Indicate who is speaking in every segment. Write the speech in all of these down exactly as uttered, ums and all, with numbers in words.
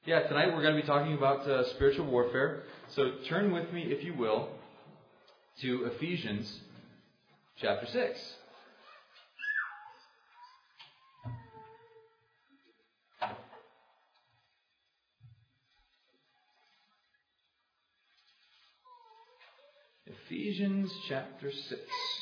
Speaker 1: Yeah, tonight we're going to be talking about uh, spiritual warfare. So turn with me, if you will, to Ephesians chapter six. Ephesians chapter six.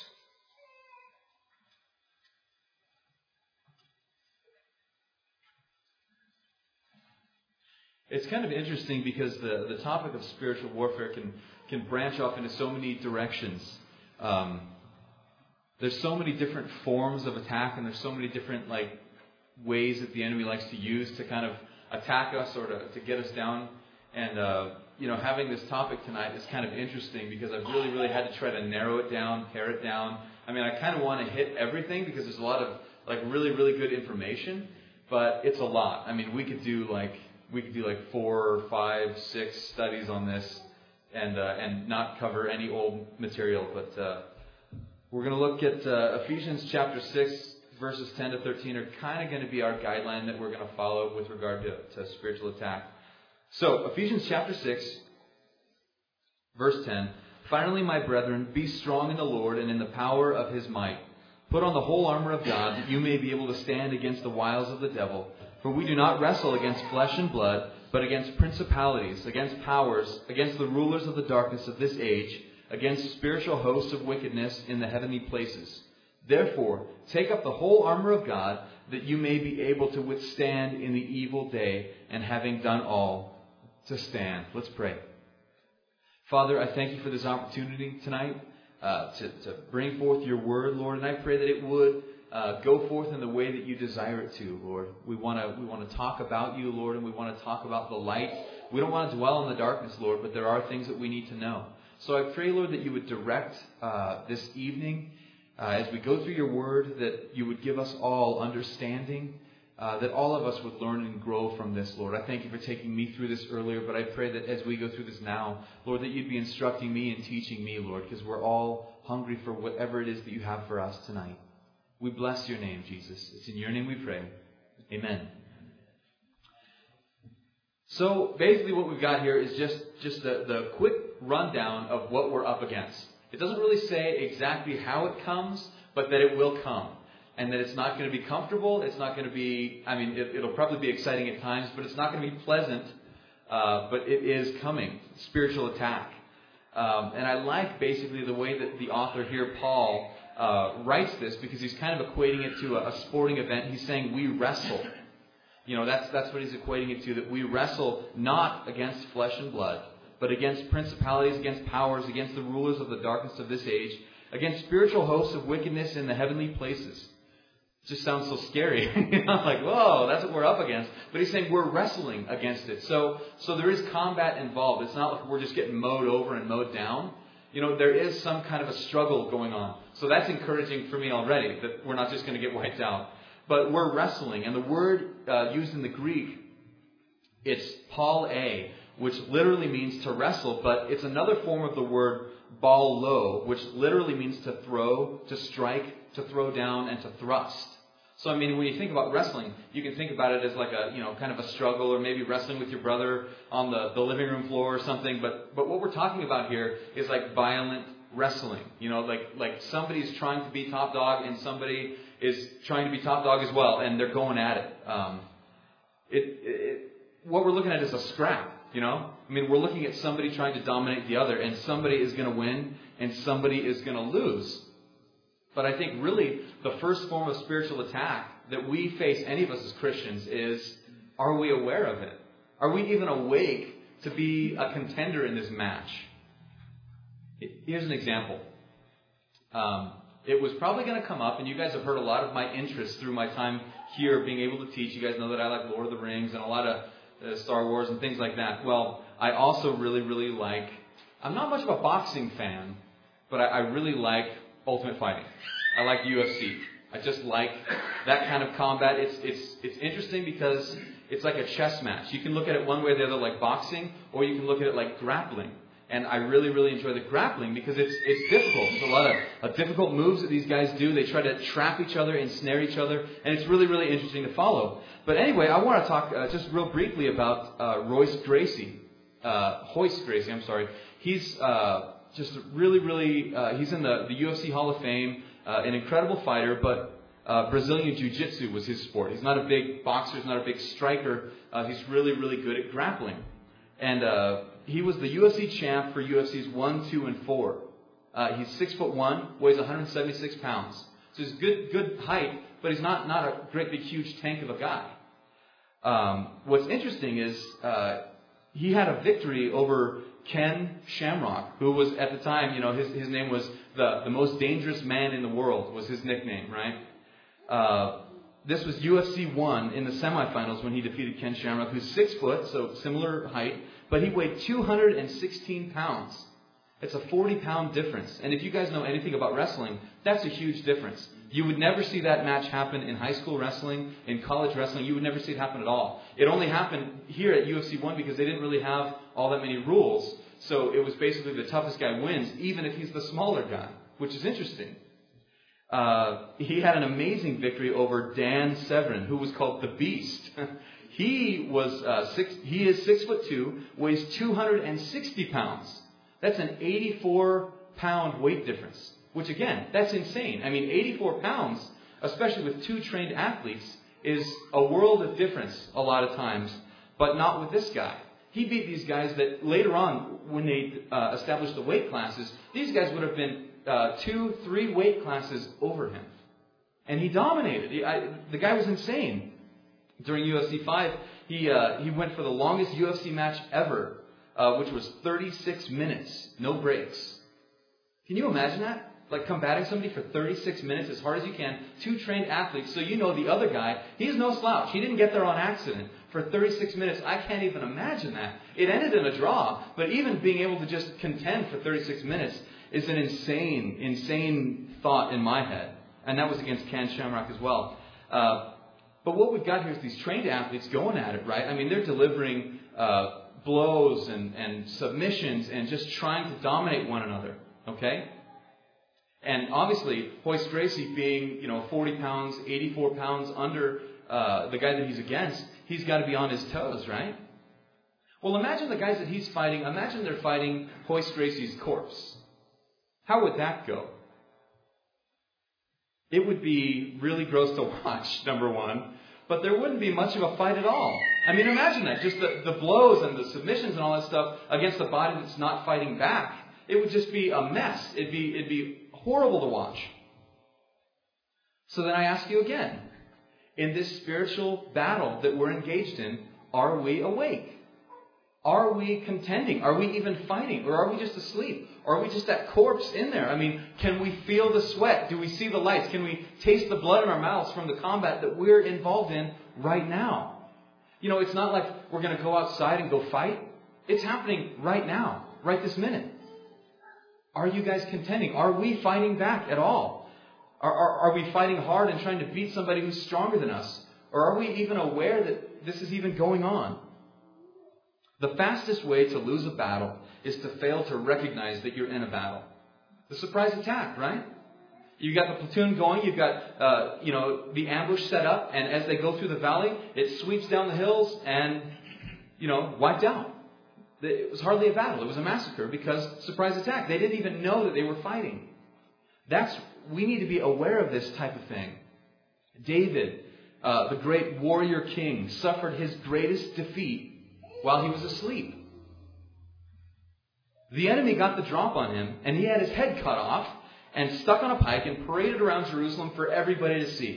Speaker 1: It's kind of interesting because the, the topic of spiritual warfare can, can branch off into so many directions. Um, there's so many different forms of attack, and there's so many different like ways that the enemy likes to use to kind of attack us or to, to get us down. And uh, you know, having this topic tonight is kind of interesting because I've really, really had to try to narrow it down, pare it down. I mean, I kind of want to hit everything because there's a lot of like really, really good information, but it's a lot. I mean, we could do like we could do like four, five, six studies on this, and uh, and not cover any old material. But uh, we're going to look at uh, Ephesians chapter six, verses ten to thirteen are kind of going to be our guideline that we're going to follow with regard to, to spiritual attack. So, Ephesians chapter six, verse ten. Finally, my brethren, be strong in the Lord and in the power of His might. Put on the whole armor of God, that you may be able to stand against the wiles of the devil. For we do not wrestle against flesh and blood, but against principalities, against powers, against the rulers of the darkness of this age, against spiritual hosts of wickedness in the heavenly places. Therefore, take up the whole armor of God, that you may be able to withstand in the evil day, and having done all, to stand. Let's pray. Father, I thank you for this opportunity tonight uh, to, to bring forth your word, Lord, and I pray that it would uh, go forth in the way that you desire it to, Lord. We want to we want to talk about you, Lord, and we want to talk about the light. We don't want to dwell in the darkness, Lord, but there are things that we need to know. So I pray, Lord, that you would direct uh, this evening uh, as we go through your word, that you would give us all understanding, Uh, that all of us would learn and grow from this, Lord. I thank you for taking me through this earlier, but I pray that as we go through this now, Lord, that you'd be instructing me and teaching me, Lord, because we're all hungry for whatever it is that you have for us tonight. We bless your name, Jesus. It's in your name we pray. Amen. So basically what we've got here is just, just the, the quick rundown of what we're up against. It doesn't really say exactly how it comes, but that it will come. And that it's not going to be comfortable. It's not going to be, I mean, it, it'll probably be exciting at times, but it's not going to be pleasant. Uh, but it is coming. Spiritual attack. Um, and I like basically the way that the author here, Paul, uh, writes this, because he's kind of equating it to a, a sporting event. He's saying we wrestle. You know, that's, that's what he's equating it to, that we wrestle not against flesh and blood, but against principalities, against powers, against the rulers of the darkness of this age, against spiritual hosts of wickedness in the heavenly places. It just sounds so scary. You know, like, whoa, that's what we're up against. But he's saying we're wrestling against it. So, so there is combat involved. It's not like we're just getting mowed over and mowed down. You know, there is some kind of a struggle going on. So that's encouraging for me already, that we're not just going to get wiped out. But we're wrestling. And the word uh, used in the Greek, it's Paul-a, which literally means to wrestle. But it's another form of the word ball-lo, which literally means to throw, to strike, to throw down, and to thrust. So, I mean, when you think about wrestling, you can think about it as like a, you know, kind of a struggle, or maybe wrestling with your brother on the, the living room floor or something. But but what we're talking about here is like violent wrestling. You know, like like somebody's trying to be top dog and somebody is trying to be top dog as well, and they're going at it. Um, it, it what we're looking at is a scrap. You know, I mean, we're looking at somebody trying to dominate the other, and somebody is going to win and somebody is going to lose. But I think really the first form of spiritual attack that we face, any of us as Christians, is, are we aware of it? Are we even awake to be a contender in this match? Here's an example. Um, it was probably going to come up, and you guys have heard a lot of my interest through my time here being able to teach. You guys know that I like Lord of the Rings and a lot of uh, Star Wars and things like that. Well, I also really, really like, I'm not much of a boxing fan, but I, I really like Ultimate Fighting. I like U F C. I just like that kind of combat. It's it's it's interesting because it's like a chess match. You can look at it one way or the other like boxing, or you can look at it like grappling. And I really, really enjoy the grappling because it's it's difficult. There's a lot of, of difficult moves that these guys do. They try to trap each other, ensnare each other, and it's really, really interesting to follow. But anyway, I want to talk uh, just real briefly about uh, Royce Gracie. Uh, Royce Gracie, I'm sorry. He's uh, just really, really, uh, he's in the, the U F C Hall of Fame, uh, an incredible fighter, but uh, Brazilian Jiu-Jitsu was his sport. He's not a big boxer, he's not a big striker. Uh, he's really, really good at grappling. And uh, he was the U F C champ for U F Cs one, two, and four. Uh, he's six foot one, weighs one hundred seventy-six pounds. So he's good, good height, but he's not, not a great big huge tank of a guy. Um, what's interesting is uh, he had a victory over Ken Shamrock, who was at the time, you know, his, his name was the, the most dangerous man in the world was his nickname, right? Uh, this was U F C one in the semifinals when he defeated Ken Shamrock, who's six foot, so similar height, but he weighed two hundred sixteen pounds. It's a forty pound difference. And if you guys know anything about wrestling, that's a huge difference. You would never see that match happen in high school wrestling, in college wrestling. You would never see it happen at all. It only happened here at U F C one because they didn't really have all that many rules. So it was basically the toughest guy wins, even if he's the smaller guy, which is interesting. Uh, he had an amazing victory over Dan Severn, who was called the Beast. he was uh, six. He is six foot two, weighs two hundred sixty pounds. That's an eighty-four pound weight difference. Which again, that's insane. I mean, eighty-four pounds, especially with two trained athletes, is a world of difference a lot of times, but not with this guy. He beat these guys that later on, when they uh, established the weight classes, these guys would have been uh, two, three weight classes over him. And he dominated. He, I, the guy was insane. During U F C five, he, uh, he went for the longest U F C match ever, uh, which was thirty-six minutes, no breaks. Can you imagine that? Like combating somebody for thirty-six minutes as hard as you can, two trained athletes, so you know the other guy, he's no slouch. He didn't get there on accident. For thirty-six minutes, I can't even imagine that. It ended in a draw, but even being able to just contend for thirty-six minutes is an insane, insane thought in my head. And that was against Ken Shamrock as well. Uh, but what we've got here is these trained athletes going at it, right? I mean, they're delivering uh, blows and, and submissions and just trying to dominate one another, okay? And obviously, Royce Gracie being, you know, forty pounds, eighty-four pounds under uh, the guy that he's against, he's got to be on his toes, right? Well, imagine the guys that he's fighting. Imagine they're fighting Royce Gracie's corpse. How would that go? It would be really gross to watch, number one. But there wouldn't be much of a fight at all. I mean, imagine that. Just the, the blows and the submissions and all that stuff against a body that's not fighting back. It would just be a mess. It'd be, it'd be horrible to watch. So then I ask you again, in this spiritual battle that we're engaged in, are we awake? Are we contending? Are we even fighting? Or are we just asleep? Or are we just that corpse in there? I mean, can we feel the sweat? Do we see the lights? Can we taste the blood in our mouths from the combat that we're involved in right now? You know, it's not like we're going to go outside and go fight. It's happening right now, right this minute. Are you guys contending? Are we fighting back at all? Are, are, are we fighting hard and trying to beat somebody who's stronger than us? Or are we even aware that this is even going on? The fastest way to lose a battle is to fail to recognize that you're in a battle. The surprise attack, right? You've got the platoon going, you've got uh, you know, the ambush set up, and as they go through the valley, it sweeps down the hills and, you know, wiped out. It was hardly a battle. It was a massacre because surprise attack. They didn't even know that they were fighting. That's we need to be aware of this type of thing. David, uh, the great warrior king, suffered his greatest defeat while he was asleep. The enemy got the drop on him, and he had his head cut off and stuck on a pike and paraded around Jerusalem for everybody to see.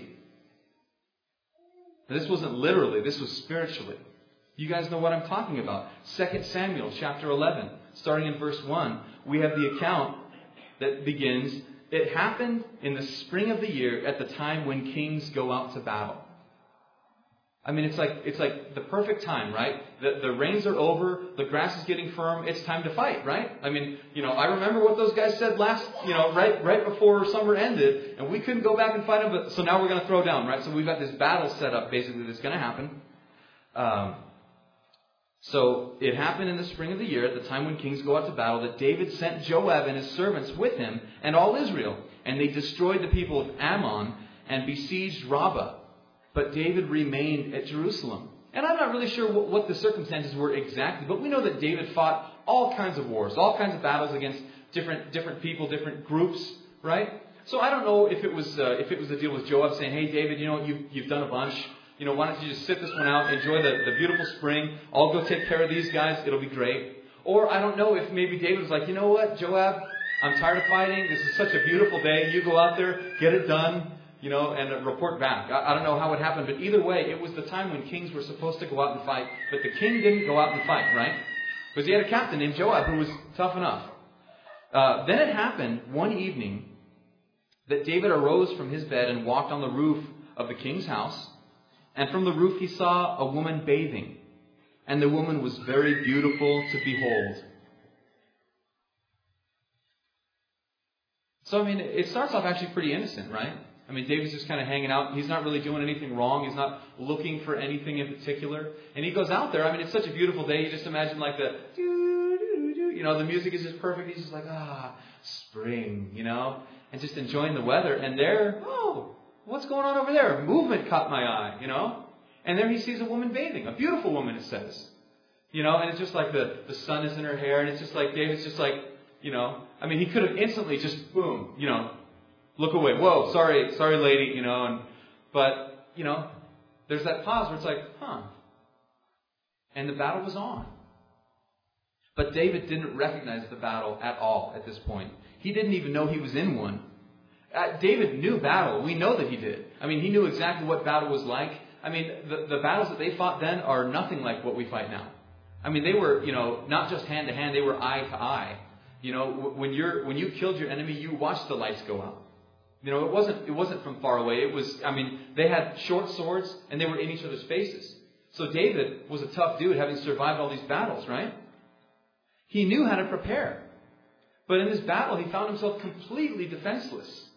Speaker 1: Now, this wasn't literally, this was spiritually. You guys know what I'm talking about. Second Samuel chapter eleven, starting in verse one, we have the account that begins, it happened in the spring of the year at the time when kings go out to battle. I mean, it's like it's like the perfect time, right? The, the rains are over, the grass is getting firm, it's time to fight, right? I mean, you know, I remember what those guys said last, you know, right right before summer ended, and we couldn't go back and fight them, but so now we're going to throw down, right? So we've got this battle set up, basically, that's going to happen. Um, So it happened in the spring of the year, at the time when kings go out to battle, that David sent Joab and his servants with him and all Israel. And they destroyed the people of Ammon and besieged Rabbah. But David remained at Jerusalem. And I'm not really sure what, what the circumstances were exactly, but we know that David fought all kinds of wars, all kinds of battles against different different people, different groups, right? So I don't know if it was uh, if it was the deal with Joab saying, hey, David, you know, you've, you've done a bunch. You know, why don't you just sit this one out, enjoy the, the beautiful spring. I'll go take care of these guys. It'll be great. Or I don't know if maybe David was like, you know what, Joab, I'm tired of fighting. This is such a beautiful day. You go out there, get it done, you know, and report back. I, I don't know how it happened, but either way, it was the time when kings were supposed to go out and fight. But the king didn't go out and fight, right? Because he had a captain named Joab who was tough enough. Uh, then it happened one evening that David arose from his bed and walked on the roof of the king's house. And from the roof he saw a woman bathing. And the woman was very beautiful to behold. So, I mean, it starts off actually pretty innocent, right? I mean, David's just kind of hanging out. He's not really doing anything wrong. He's not looking for anything in particular. And he goes out there. I mean, it's such a beautiful day. You just imagine like the, you know, the music is just perfect. He's just like, ah, spring, you know, and just enjoying the weather. And there, oh, what's going on over there? Movement caught my eye, you know. And there he sees a woman bathing. A beautiful woman, it says. You know, and it's just like the, the sun is in her hair. And it's just like, David's just like, you know, I mean, he could have instantly just, boom, you know, look away. Whoa, sorry, sorry, lady, you know. And, but, you know, there's that pause where it's like, huh. And the battle was on. But David didn't recognize the battle at all at this point. He didn't even know he was in one. Uh, David knew battle. We know that he did. I mean, he knew exactly what battle was like. I mean, the, the battles that they fought then are nothing like what we fight now. I mean, they were, you know, not just hand to hand, they were eye to eye. You know, when you're when you killed your enemy, you watched the lights go out. You know, it wasn't it wasn't from far away. It was, I mean, they had short swords and they were in each other's faces. So David was a tough dude, having survived all these battles, right? He knew how to prepare. But in this battle, he found himself completely defenseless.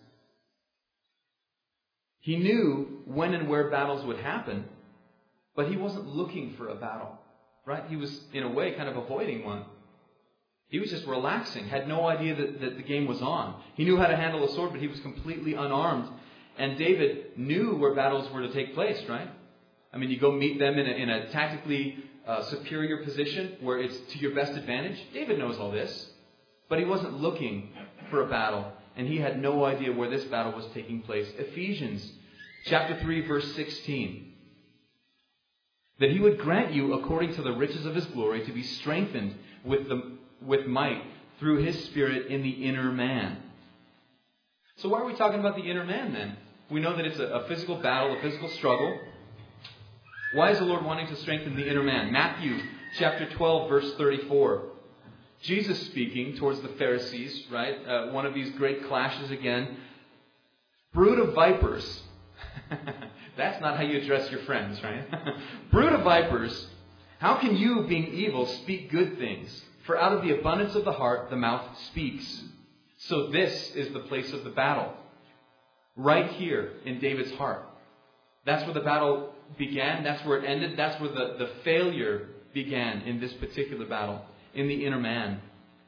Speaker 1: He knew when and where battles would happen, but he wasn't looking for a battle, right? He was, in a way, kind of avoiding one. He was just relaxing, had no idea that, that the game was on. He knew how to handle a sword, but he was completely unarmed. And David knew where battles were to take place, right? I mean, you go meet them in a, in a tactically uh, superior position where it's to your best advantage. David knows all this, but he wasn't looking for a battle. And he had no idea where this battle was taking place. Ephesians chapter three, verse sixteen. That he would grant you, according to the riches of his glory, to be strengthened with the with might through his Spirit in the inner man. So why are we talking about the inner man then? We know that it's a, a physical battle, a physical struggle. Why is the Lord wanting to strengthen the inner man? Matthew chapter twelve, verse thirty-four. Jesus speaking towards the Pharisees, right? Uh, one of these great clashes again. Brood of vipers. That's not how you address your friends, right? Brood of vipers, how can you, being evil, speak good things? For out of the abundance of the heart, the mouth speaks. So this is the place of the battle. Right here in David's heart. That's where the battle began. That's where it ended. That's where the, the failure began in this particular battle. In the inner man.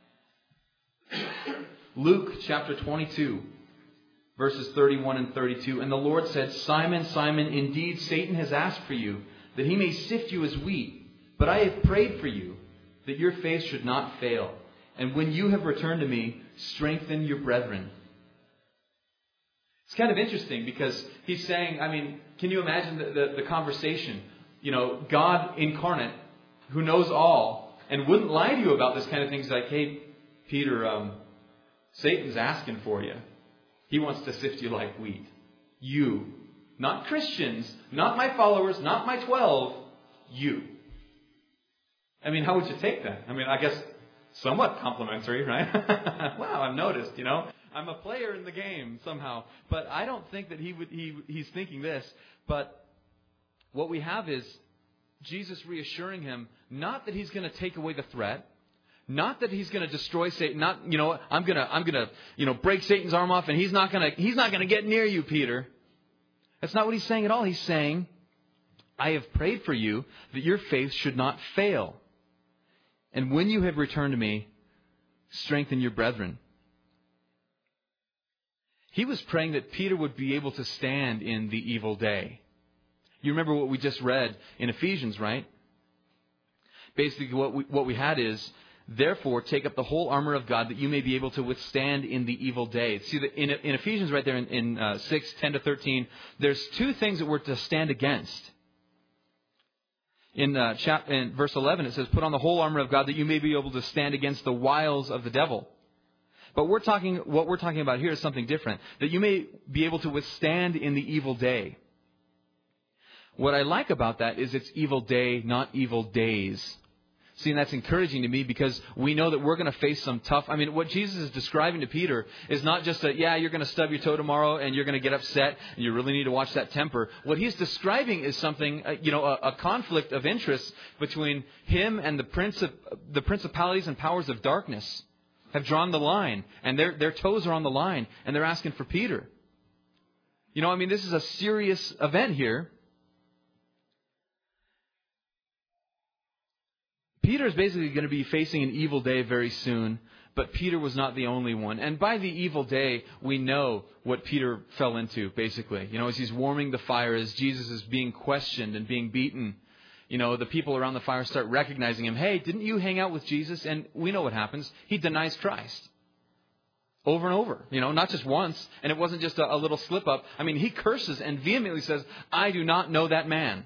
Speaker 1: Luke chapter twenty-two, verses thirty-one and thirty-two. And the Lord said, Simon, Simon, indeed Satan has asked for you, that he may sift you as wheat. But I have prayed for you, that your faith should not fail. And when you have returned to me, strengthen your brethren. It's kind of interesting because he's saying, I mean, can you imagine the, the, the conversation? You know, God incarnate, who knows all, and wouldn't lie to you about this kind of thing. He's like, hey, Peter, um, Satan's asking for you. He wants to sift you like wheat. You. Not Christians, not my followers, not my twelve. You. I mean, how would you take that? I mean, I guess somewhat complimentary, right? Wow, I've noticed, you know. I'm a player in the game somehow. But I don't think that he would. He, he's thinking this. But what we have is Jesus reassuring him, not that he's going to take away the threat, not that he's going to destroy Satan, not, you know, I'm going to, I'm going to, you know, break Satan's arm off and he's not going to, he's not going to get near you, Peter. That's not what he's saying at all. He's saying, I have prayed for you that your faith should not fail. And when you have returned to me, strengthen your brethren. He was praying that Peter would be able to stand in the evil day. You remember what we just read in Ephesians, right? Basically what we, what we had is, therefore, take up the whole armor of God that you may be able to withstand in the evil day. See, that in, in Ephesians right there in, in uh, six, ten to thirteen, there's two things that we're to stand against. In, uh, chap- in verse eleven, it says, put on the whole armor of God that you may be able to stand against the wiles of the devil. But we're talking, what we're talking about here is something different. That you may be able to withstand in the evil day. What I like about that is it's evil day, not evil days. See, and that's encouraging to me because we know that we're going to face some tough... I mean, what Jesus is describing to Peter is not just that, yeah, you're going to stub your toe tomorrow and you're going to get upset and you really need to watch that temper. What he's describing is something, uh, you know, a, a conflict of interest between him and the, princip- the principalities and powers of darkness have drawn the line, and their their toes are on the line, and they're asking for Peter. You know, I mean, this is a serious event here. Peter is basically going to be facing an evil day very soon, but Peter was not the only one. And by the evil day, we know what Peter fell into, basically. You know, as he's warming the fire, as Jesus is being questioned and being beaten, you know, the people around the fire start recognizing him. Hey, didn't you hang out with Jesus? And we know what happens. He denies Christ. Over and over. You know, not just once. And it wasn't just a, a little slip up. I mean, he curses and vehemently says, I do not know that man.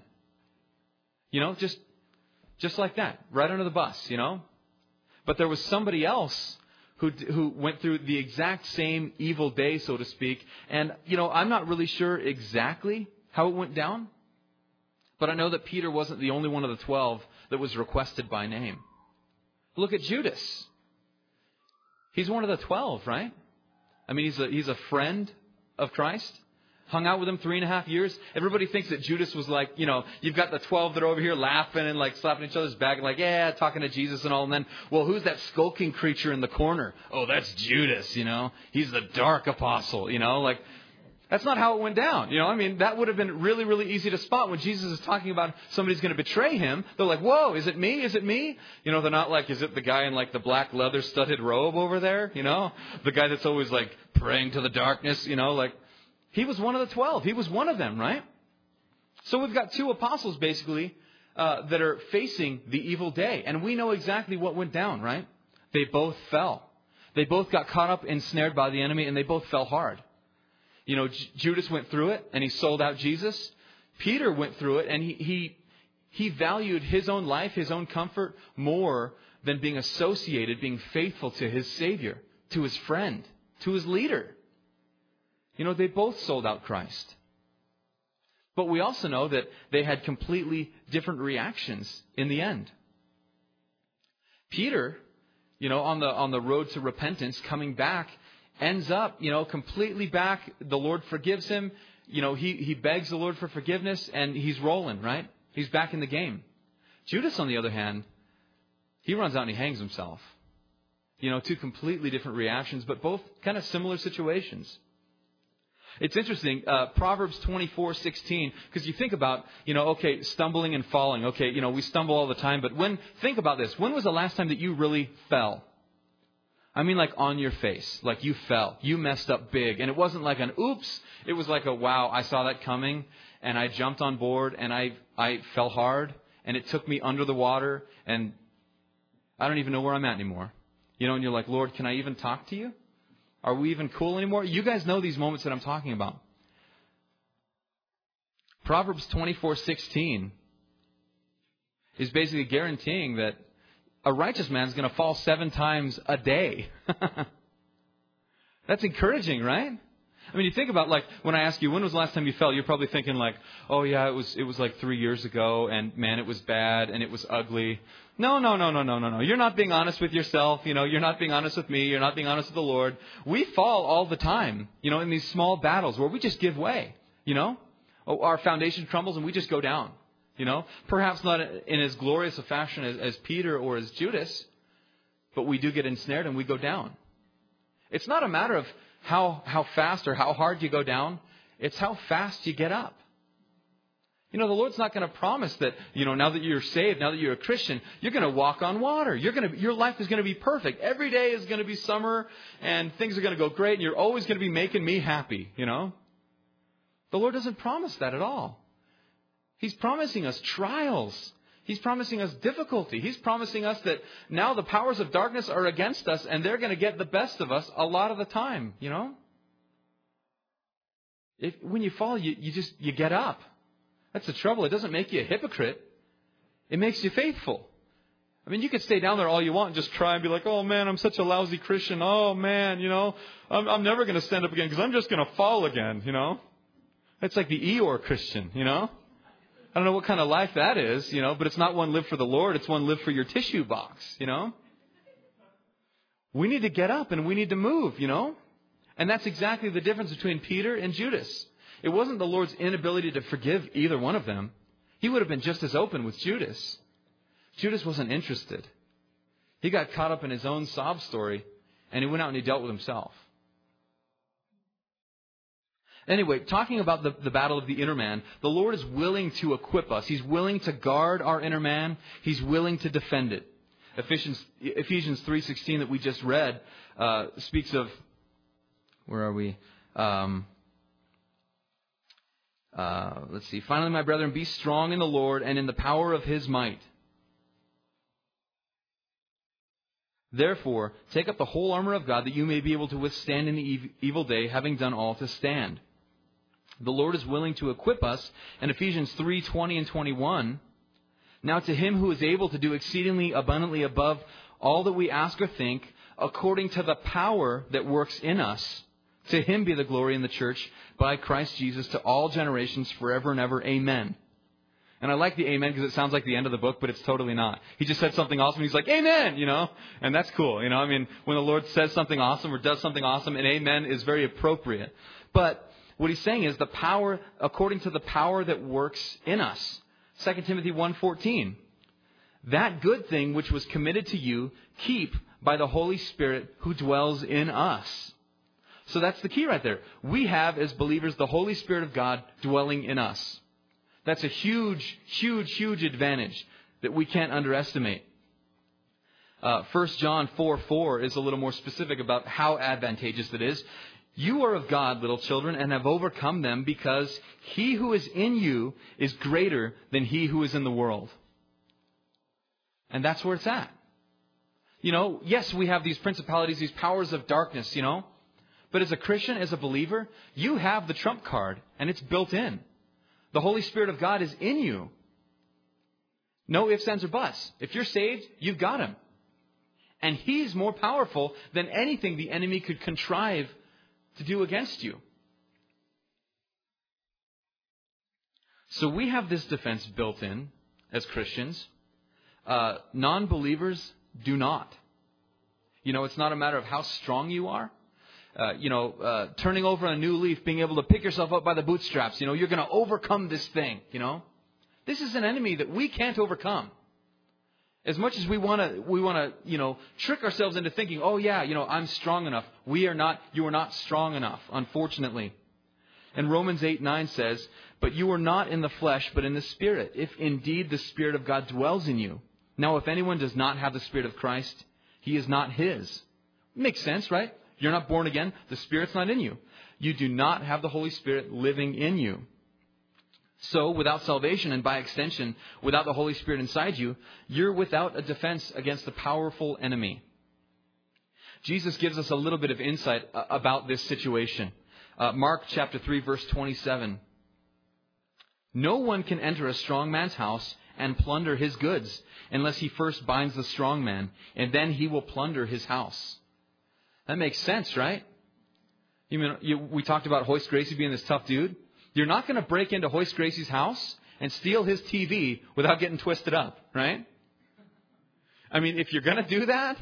Speaker 1: You know, just, just like that. Right under the bus, you know. But there was somebody else who, who went through the exact same evil day, so to speak. And, you know, I'm not really sure exactly how it went down. But I know that Peter wasn't the only one of the twelve that was requested by name. Look at Judas. He's one of the twelve, right? I mean, he's a, he's a friend of Christ. Hung out with him three and a half years. Everybody thinks that Judas was like, you know, you've got the twelve that are over here laughing and like slapping each other's back and like, yeah, talking to Jesus and all. And then, well, who's that skulking creature in the corner? Oh, that's Judas, you know. He's the dark apostle, you know, like... That's not how it went down. You know, I mean, that would have been really, really easy to spot when Jesus is talking about somebody's going to betray him. They're like, whoa, is it me? Is it me? You know, they're not like, is it the guy in like the black leather studded robe over there? You know, the guy that's always like praying to the darkness, you know, like he was one of the twelve. He was one of them, right? So we've got two apostles basically uh, that are facing the evil day. And we know exactly what went down, right? They both fell. They both got caught up, ensnared by the enemy, and they both fell hard. You know, J- Judas went through it and he sold out Jesus. Peter went through it and he, he he valued his own life, his own comfort more than being associated, being faithful to his Savior, to his friend, to his leader. You know, they both sold out Christ. But we also know that they had completely different reactions in the end. Peter, you know, on the on the road to repentance, coming back, ends up, you know, completely back. The Lord forgives him. You know, he, he begs the Lord for forgiveness and he's rolling, right? He's back in the game. Judas, on the other hand, he runs out and he hangs himself. You know, two completely different reactions, but both kind of similar situations. It's interesting, uh, Proverbs twenty-four sixteen, because you think about, you know, okay, stumbling and falling. Okay, you know, we stumble all the time, but when, think about this. When was the last time that you really fell? I mean, like on your face, like you fell, you messed up big. And it wasn't like an oops. It was like a, wow, I saw that coming and I jumped on board and I, I fell hard and it took me under the water and I don't even know where I'm at anymore. You know, and you're like, Lord, can I even talk to you? Are we even cool anymore? You guys know these moments that I'm talking about. Proverbs twenty-four sixteen is basically guaranteeing that a righteous man is going to fall seven times a day. That's encouraging, right? I mean, you think about, like, when I ask you, when was the last time you fell? You're probably thinking, like, oh, yeah, it was it was like three years ago, and, man, it was bad, and it was ugly. No, no, no, no, no, no, no. You're not being honest with yourself. You know, you're not being honest with me. You're not being honest with the Lord. We fall all the time, you know, in these small battles where we just give way, you know. Our foundation crumbles, and we just go down. You know, perhaps not in as glorious a fashion as, as Peter or as Judas, but we do get ensnared and we go down. It's not a matter of how, how fast or how hard you go down. It's how fast you get up. You know, the Lord's not going to promise that, you know, now that you're saved, now that you're a Christian, you're going to walk on water. You're going to, your life is going to be perfect. Every day is going to be summer and things are going to go great and you're always going to be making me happy, you know. The Lord doesn't promise that at all. He's promising us trials. He's promising us difficulty. He's promising us that now the powers of darkness are against us and they're going to get the best of us a lot of the time, you know. If, when you fall, you, you just, you get up. That's the trouble. It doesn't make you a hypocrite. It makes you faithful. I mean, you could stay down there all you want and just try and be like, oh man, I'm such a lousy Christian. Oh man, you know, I'm, I'm never going to stand up again because I'm just going to fall again, you know. It's like the Eeyore Christian, you know. I don't know what kind of life that is, you know, but it's not one live for the Lord. It's one live for your tissue box, you know. We need to get up and we need to move, you know. And that's exactly the difference between Peter and Judas. It wasn't the Lord's inability to forgive either one of them. He would have been just as open with Judas. Judas wasn't interested. He got caught up in his own sob story and he went out and he dealt with himself. Anyway, talking about the, the battle of the inner man, the Lord is willing to equip us. He's willing to guard our inner man. He's willing to defend it. Ephesians, Ephesians three sixteen that we just read uh, speaks of, where are we? Um, uh, let's see. Finally, my brethren, be strong in the Lord and in the power of His might. Therefore, take up the whole armor of God that you may be able to withstand in the evil day, having done all to stand. The Lord is willing to equip us. In Ephesians three twenty and twenty-one, now to Him who is able to do exceedingly abundantly above all that we ask or think, according to the power that works in us, to Him be the glory in the church by Christ Jesus to all generations forever and ever. Amen. And I like the amen because it sounds like the end of the book, but it's totally not. He just said something awesome. He's like, amen, you know, and that's cool. You know, I mean, when the Lord says something awesome or does something awesome, an amen is very appropriate. But what he's saying is the power, according to the power that works in us. Second Timothy one fourteen. That good thing which was committed to you, keep by the Holy Spirit who dwells in us. So that's the key right there. We have, as believers, the Holy Spirit of God dwelling in us. That's a huge, huge, huge advantage that we can't underestimate. Uh, First John four four is a little more specific about how advantageous it is. You are of God, little children, and have overcome them, because He who is in you is greater than he who is in the world. And that's where it's at. You know, yes, we have these principalities, these powers of darkness, you know. But as a Christian, as a believer, you have the trump card, and it's built in. The Holy Spirit of God is in you. No ifs, ands, or buts. If you're saved, you've got Him. And He's more powerful than anything the enemy could contrive to do against you. So we have this defense built in as Christians. Uh, non-believers do not. You know, it's not a matter of how strong you are. Uh, you know, uh, turning over a new leaf, being able to pick yourself up by the bootstraps. You know, you're going to overcome this thing, you know. This is an enemy that we can't overcome. As much as we want to, we want to, you know, trick ourselves into thinking, oh yeah, you know, I'm strong enough. We are not, you are not strong enough, unfortunately. And Romans eight nine says, but you are not in the flesh, but in the Spirit, if indeed the Spirit of God dwells in you. Now, if anyone does not have the Spirit of Christ, he is not his. Makes sense, right? You're not born again. The Spirit's not in you. You do not have the Holy Spirit living in you. So, without salvation, and by extension, without the Holy Spirit inside you, you're without a defense against the powerful enemy. Jesus gives us a little bit of insight about this situation. Uh, Mark chapter three, verse twenty-seven. No one can enter a strong man's house and plunder his goods unless he first binds the strong man, and then he will plunder his house. That makes sense, right? You mean, you, we talked about Hoist Gracie being this tough dude. You're not going to break into Hoist Gracie's house and steal his T V without getting twisted up, right? I mean, if you're going to do that,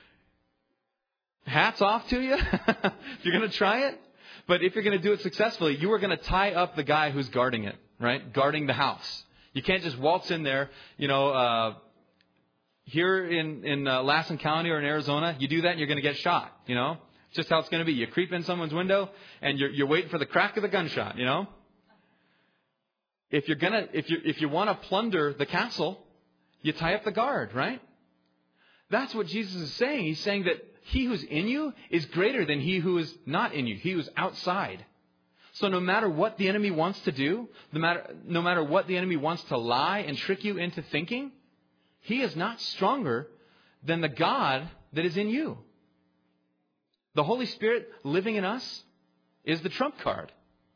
Speaker 1: hats off to you. If you're going to try it. But if you're going to do it successfully, you are going to tie up the guy who's guarding it, right? Guarding the house. You can't just waltz in there, you know, uh, here in, in uh, Lassen County or in Arizona, you do that and you're going to get shot, you know? It's just how it's going to be. You creep in someone's window and you're, you're waiting for the crack of the gunshot, you know? if you're gonna, if you if you want to plunder the castle, you tie up the guard, right? That's what Jesus is saying. He's saying that he who's in you is greater than he who is not in you. He who's outside. So no matter what the enemy wants to do, no matter, no matter what the enemy wants to lie and trick you into thinking, he is not stronger than the God that is in you. The Holy Spirit living in us is the trump card.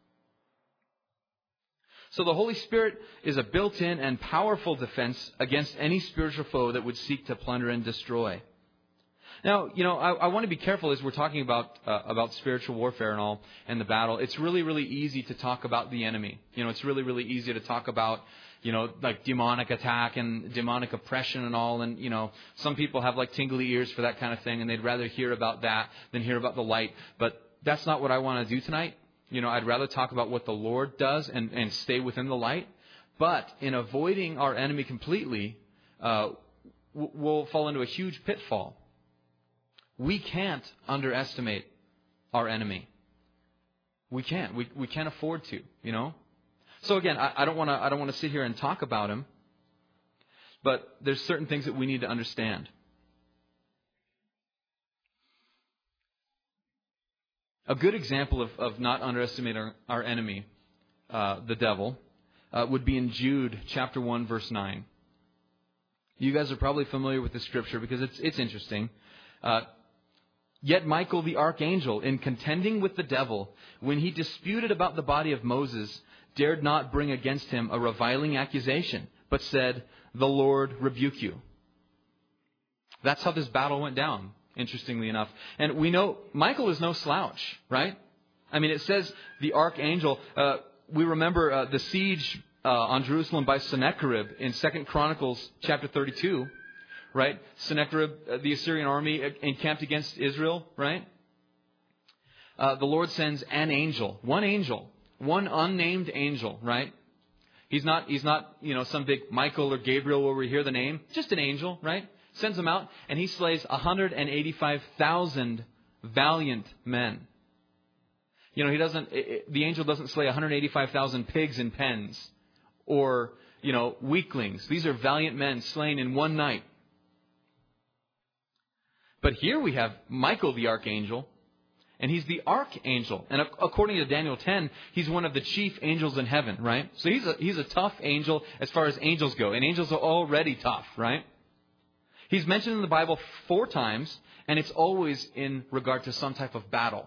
Speaker 1: So the Holy Spirit is a built-in and powerful defense against any spiritual foe that would seek to plunder and destroy. Now, you know, I, I want to be careful as we're talking about uh, about spiritual warfare and all and the battle. It's really, really easy to talk about the enemy. You know, it's really, really easy to talk about, you know, like demonic attack and demonic oppression and all. And, you know, some people have like tingly ears for that kind of thing, and they'd rather hear about that than hear about the light. But that's not what I want to do tonight. You know, I'd rather talk about what the Lord does and, and stay within the light. But in avoiding our enemy completely, uh, we'll fall into a huge pitfall. We can't underestimate our enemy. We can't. We we can't afford to, you know. So again, I, I don't want to I don't want to sit here and talk about him, but there's certain things that we need to understand. A good example of, of not underestimating our, our enemy, uh, the devil, uh, would be in Jude chapter one, verse nine. You guys are probably familiar with the scripture because it's it's interesting. Uh, Yet Michael the archangel, in contending with the devil, when he disputed about the body of Moses, dared not bring against him a reviling accusation, but said, "The Lord rebuke you." That's how this battle went down, interestingly enough. And we know Michael is no slouch, right? I mean, it says the archangel. Uh, we remember uh, the siege uh, on Jerusalem by Sennacherib in Second Chronicles chapter thirty-two. Right? Sennacherib, uh, the Assyrian army encamped against Israel, right? Uh, the Lord sends an angel, one angel, one unnamed angel, right? He's not, he's not, you know, some big Michael or Gabriel where we hear the name. Just an angel, right? Sends him out, and he slays one hundred eighty-five thousand valiant men. You know, he doesn't, it, the angel doesn't slay one hundred eighty-five thousand pigs in pens or, you know, weaklings. These are valiant men slain in one night. But here we have Michael the archangel, and he's the archangel. And according to Daniel ten, he's one of the chief angels in heaven, right? So he's a, he's a tough angel as far as angels go. And angels are already tough, right? He's mentioned in the Bible four times, and it's always in regard to some type of battle.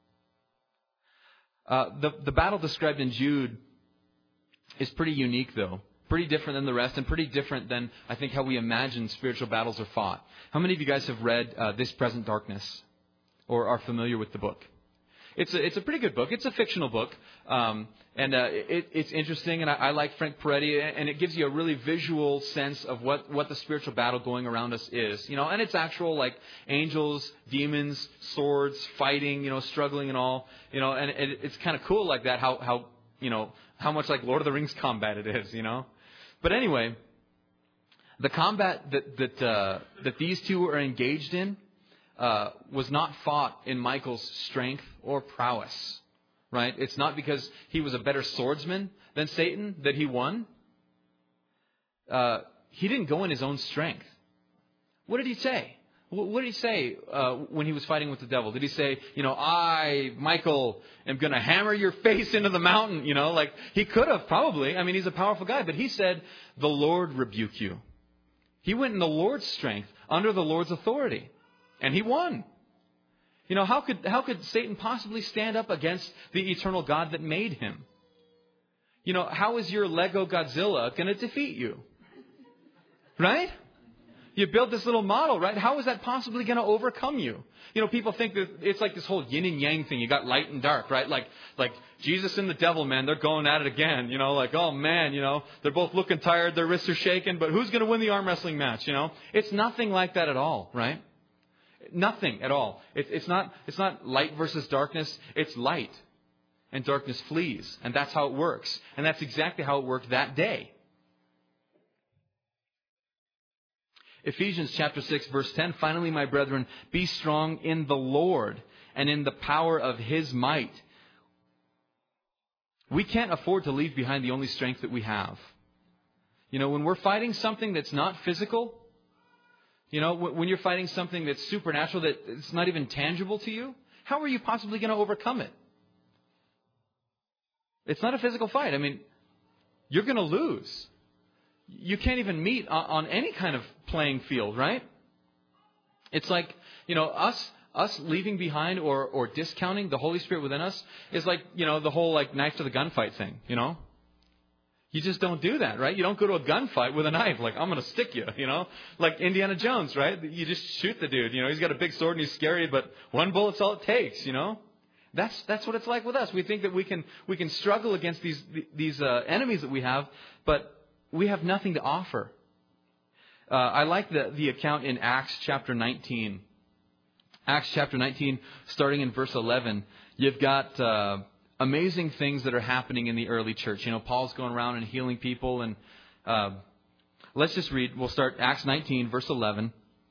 Speaker 1: Uh, the, the battle described in Jude is pretty unique, though. Pretty different than the rest, and pretty different than, I think, how we imagine spiritual battles are fought. How many of you guys have read uh, This Present Darkness or are familiar with the book? It's a, it's a pretty good book. It's a fictional book, um, and uh, it, it's interesting, and I, I like Frank Peretti, and it gives you a really visual sense of what, what the spiritual battle going around us is. You know, and it's actual, like, angels, demons, swords, fighting, you know, struggling and all. You know, and it, it's kind of cool like that, how, how, you know, how much like Lord of the Rings combat it is, you know. But anyway, the combat that that uh, that these two are engaged in uh, was not fought in Michael's strength or prowess, right? It's not because he was a better swordsman than Satan that he won. Uh, he didn't go in his own strength. What did he say? What did he say uh, when he was fighting with the devil? Did he say, you know, I, Michael, am going to hammer your face into the mountain? You know, like he could have probably. I mean, he's a powerful guy. But he said, "The Lord rebuke you." He went in the Lord's strength, under the Lord's authority. And he won. You know, how could how could Satan possibly stand up against the eternal God that made him? You know, how is your Lego Godzilla going to defeat you? Right? You build this little model, right? How is that possibly going to overcome you? You know, people think that it's like this whole yin and yang thing. You got light and dark, right? Like, like Jesus and the devil, man, they're going at it again. You know, like, oh man, you know, they're both looking tired. Their wrists are shaking, but who's going to win the arm wrestling match? You know, it's nothing like that at all, right? Nothing at all. It, it's not, it's not light versus darkness. It's light and darkness flees. And that's how it works. And that's exactly how it worked that day. Ephesians chapter six, verse ten, "Finally, my brethren, be strong in the Lord and in the power of His might. We can't afford to leave behind the only strength that we have. You know, when we're fighting something that's not physical, you know, when you're fighting something that's supernatural, that it's not even tangible to you, how are you possibly going to overcome it? It's not a physical fight. I mean, you're going to lose. You can't even meet on any kind of playing field, right? It's like, you know, us us leaving behind or, or discounting the Holy Spirit within us is like, you know, the whole like knife to the gunfight thing, you know? You just don't do that, right? You don't go to a gunfight with a knife like, I'm going to stick you, you know? Like Indiana Jones, right? You just shoot the dude, you know? He's got a big sword and he's scary, but one bullet's all it takes, you know? That's that's what it's like with us. We think that we can we can struggle against these these uh, enemies that we have, but we have nothing to offer. Uh, I like the, the account in Acts chapter nineteen. Acts chapter nineteen, starting in verse eleven, you've got uh, amazing things that are happening in the early church. You know, Paul's going around and healing people. And uh, let's just read. We'll start Acts nineteen, verse eleven.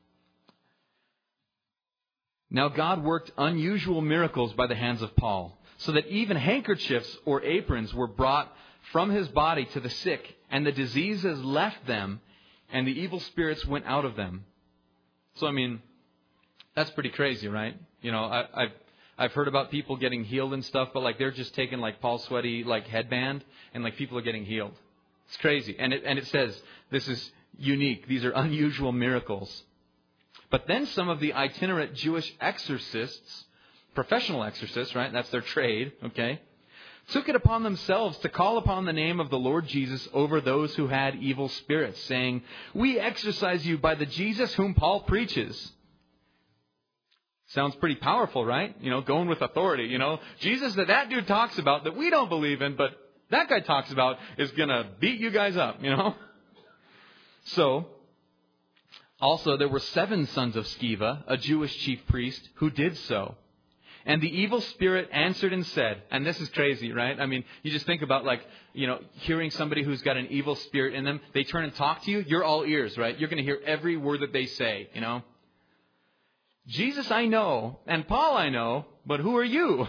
Speaker 1: Now God worked unusual miracles by the hands of Paul, so that even handkerchiefs or aprons were brought from his body to the sick, and the diseases left them, and the evil spirits went out of them. So, I mean, that's pretty crazy, right? You know, I, I've I've heard about people getting healed and stuff, but like they're just taking like Paul Sweaty like headband, and like people are getting healed. It's crazy, and it and it says this is unique. These are unusual miracles. But then some of the itinerant Jewish exorcists, professional exorcists, right? That's their trade, okay? Took it upon themselves to call upon the name of the Lord Jesus over those who had evil spirits, saying, "We exorcise you by the Jesus whom Paul preaches." Sounds pretty powerful, right? You know, going with authority, you know. Jesus that that dude talks about that we don't believe in, but that guy talks about is going to beat you guys up, you know. So, also there were seven sons of Sceva, a Jewish chief priest, who did so. And the evil spirit answered and said, and this is crazy, right? I mean, you just think about like, you know, hearing somebody who's got an evil spirit in them. They turn and talk to you. You're all ears, right? You're going to hear every word that they say, you know. Jesus I know, and Paul I know, but who are you?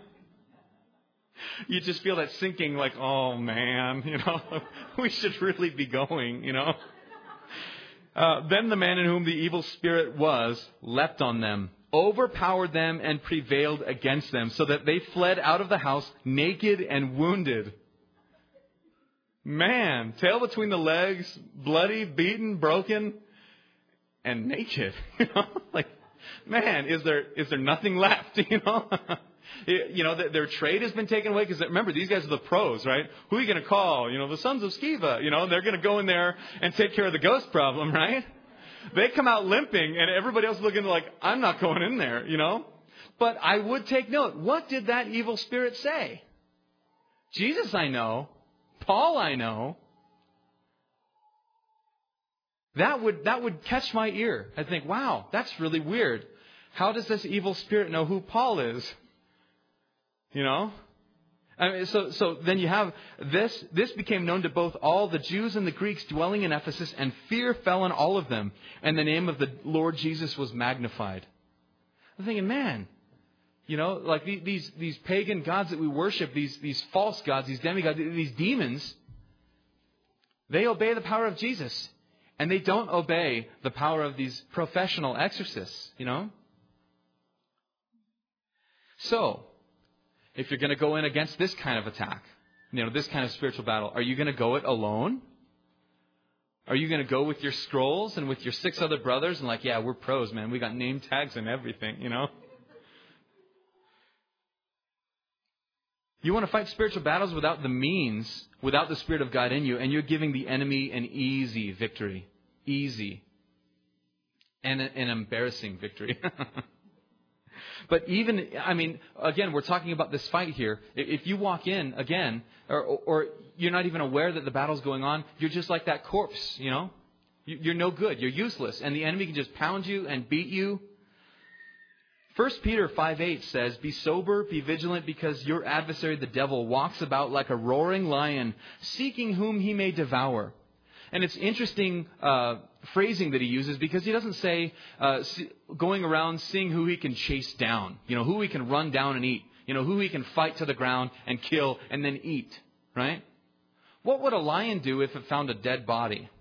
Speaker 1: You just feel that sinking like, oh man, you know, we should really be going, you know. Uh, then the man in whom the evil spirit was leapt on them, overpowered them, and prevailed against them, so that they fled out of the house naked and wounded. Man, tail between the legs, bloody, beaten, broken, and naked. You know, like, man, is there is there nothing left? You know, you know their trade has been taken away because remember these guys are the pros, right? Who are you going to call? You know, the sons of Sceva. You know, they're going to go in there and take care of the ghost problem, right? They come out limping, and everybody else is looking like, I'm not going in there, you know. But I would take note. What did that evil spirit say? Jesus I know. Paul I know. That would that would catch my ear. I'd think, wow, that's really weird. How does this evil spirit know who Paul is? You know? I mean, so so then you have this. This became known to both all the Jews and the Greeks dwelling in Ephesus, and fear fell on all of them, and the name of the Lord Jesus was magnified. I'm thinking, man, you know, like these these pagan gods that we worship, these these false gods, these demigods, these demons, they obey the power of Jesus. And they don't obey the power of these professional exorcists, you know. So, if you're going to go in against this kind of attack, you know, this kind of spiritual battle, are you going to go it alone? Are you going to go with your scrolls and with your six other brothers and like, yeah, we're pros, man. We got name tags and everything, you know. You want to fight spiritual battles without the means, without the Spirit of God in you, and you're giving the enemy an easy victory. Easy. And an embarrassing victory. But even, I mean, again, we're talking about this fight here. If you walk in, again, or, or you're not even aware that the battle's going on, you're just like that corpse, you know? You're no good. You're useless. And the enemy can just pound you and beat you. First Peter five eight says, "Be sober, be vigilant, because your adversary, the devil, walks about like a roaring lion, seeking whom he may devour." And it's interesting uh, phrasing that he uses, because he doesn't say uh, going around seeing who he can chase down, you know, who he can run down and eat. You know, who he can fight to the ground and kill and then eat, right? What would a lion do if it found a dead body?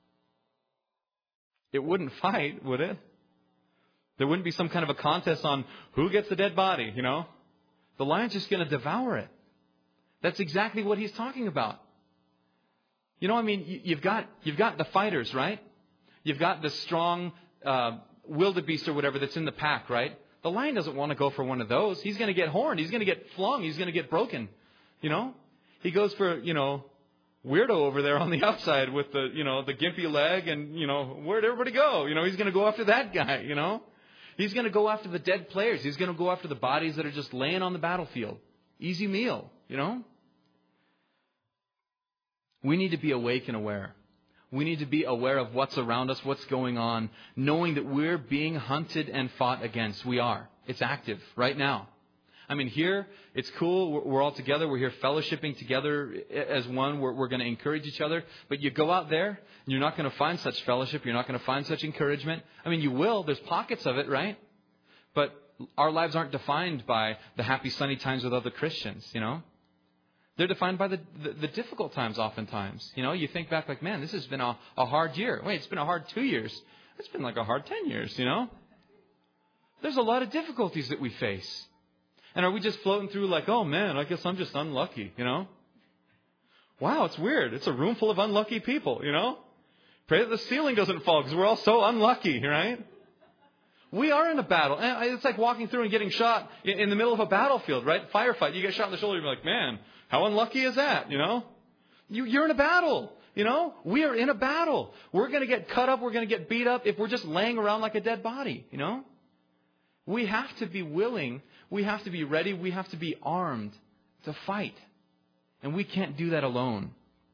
Speaker 1: It wouldn't fight, would it? There wouldn't be some kind of a contest on who gets the dead body, you know? The lion's just going to devour it. That's exactly what he's talking about. You know, I mean, you've got you've got the fighters, right? You've got the strong uh, wildebeest or whatever that's in the pack, right? The lion doesn't want to go for one of those. He's going to get horned. He's going to get flung. He's going to get broken. You know, he goes for, you know, weirdo over there on the outside with the, you know, the gimpy leg and, you know, where'd everybody go? You know, he's going to go after that guy, you know. He's going to go after the dead players. He's going to go after the bodies that are just laying on the battlefield. Easy meal, you know. We need to be awake and aware. We need to be aware of what's around us, what's going on, knowing that we're being hunted and fought against. We are. It's active right now. I mean, here, it's cool. We're all together. We're here fellowshipping together as one. We're, we're going to encourage each other. But you go out there, and you're not going to find such fellowship. You're not going to find such encouragement. I mean, you will. There's pockets of it, right? But our lives aren't defined by the happy, sunny times with other Christians, you know? They're defined by the, the, the difficult times oftentimes. You know, you think back like, man, this has been a, a hard year. Wait, it's been a hard two years. It's been like a hard ten years, you know? There's a lot of difficulties that we face. And are we just floating through like, oh man, I guess I'm just unlucky, you know? Wow, it's weird. It's a room full of unlucky people, you know? Pray that the ceiling doesn't fall because we're all so unlucky, right? We are in a battle. And it's like walking through and getting shot in the middle of a battlefield, right? Firefight. You get shot in the shoulder, you're like, man, how unlucky is that, you know? You, you're in a battle, you know? We are in a battle. We're going to get cut up. We're going to get beat up if we're just laying around like a dead body, you know? We have to be willing. We have to be ready. We have to be armed to fight. And we can't do that alone.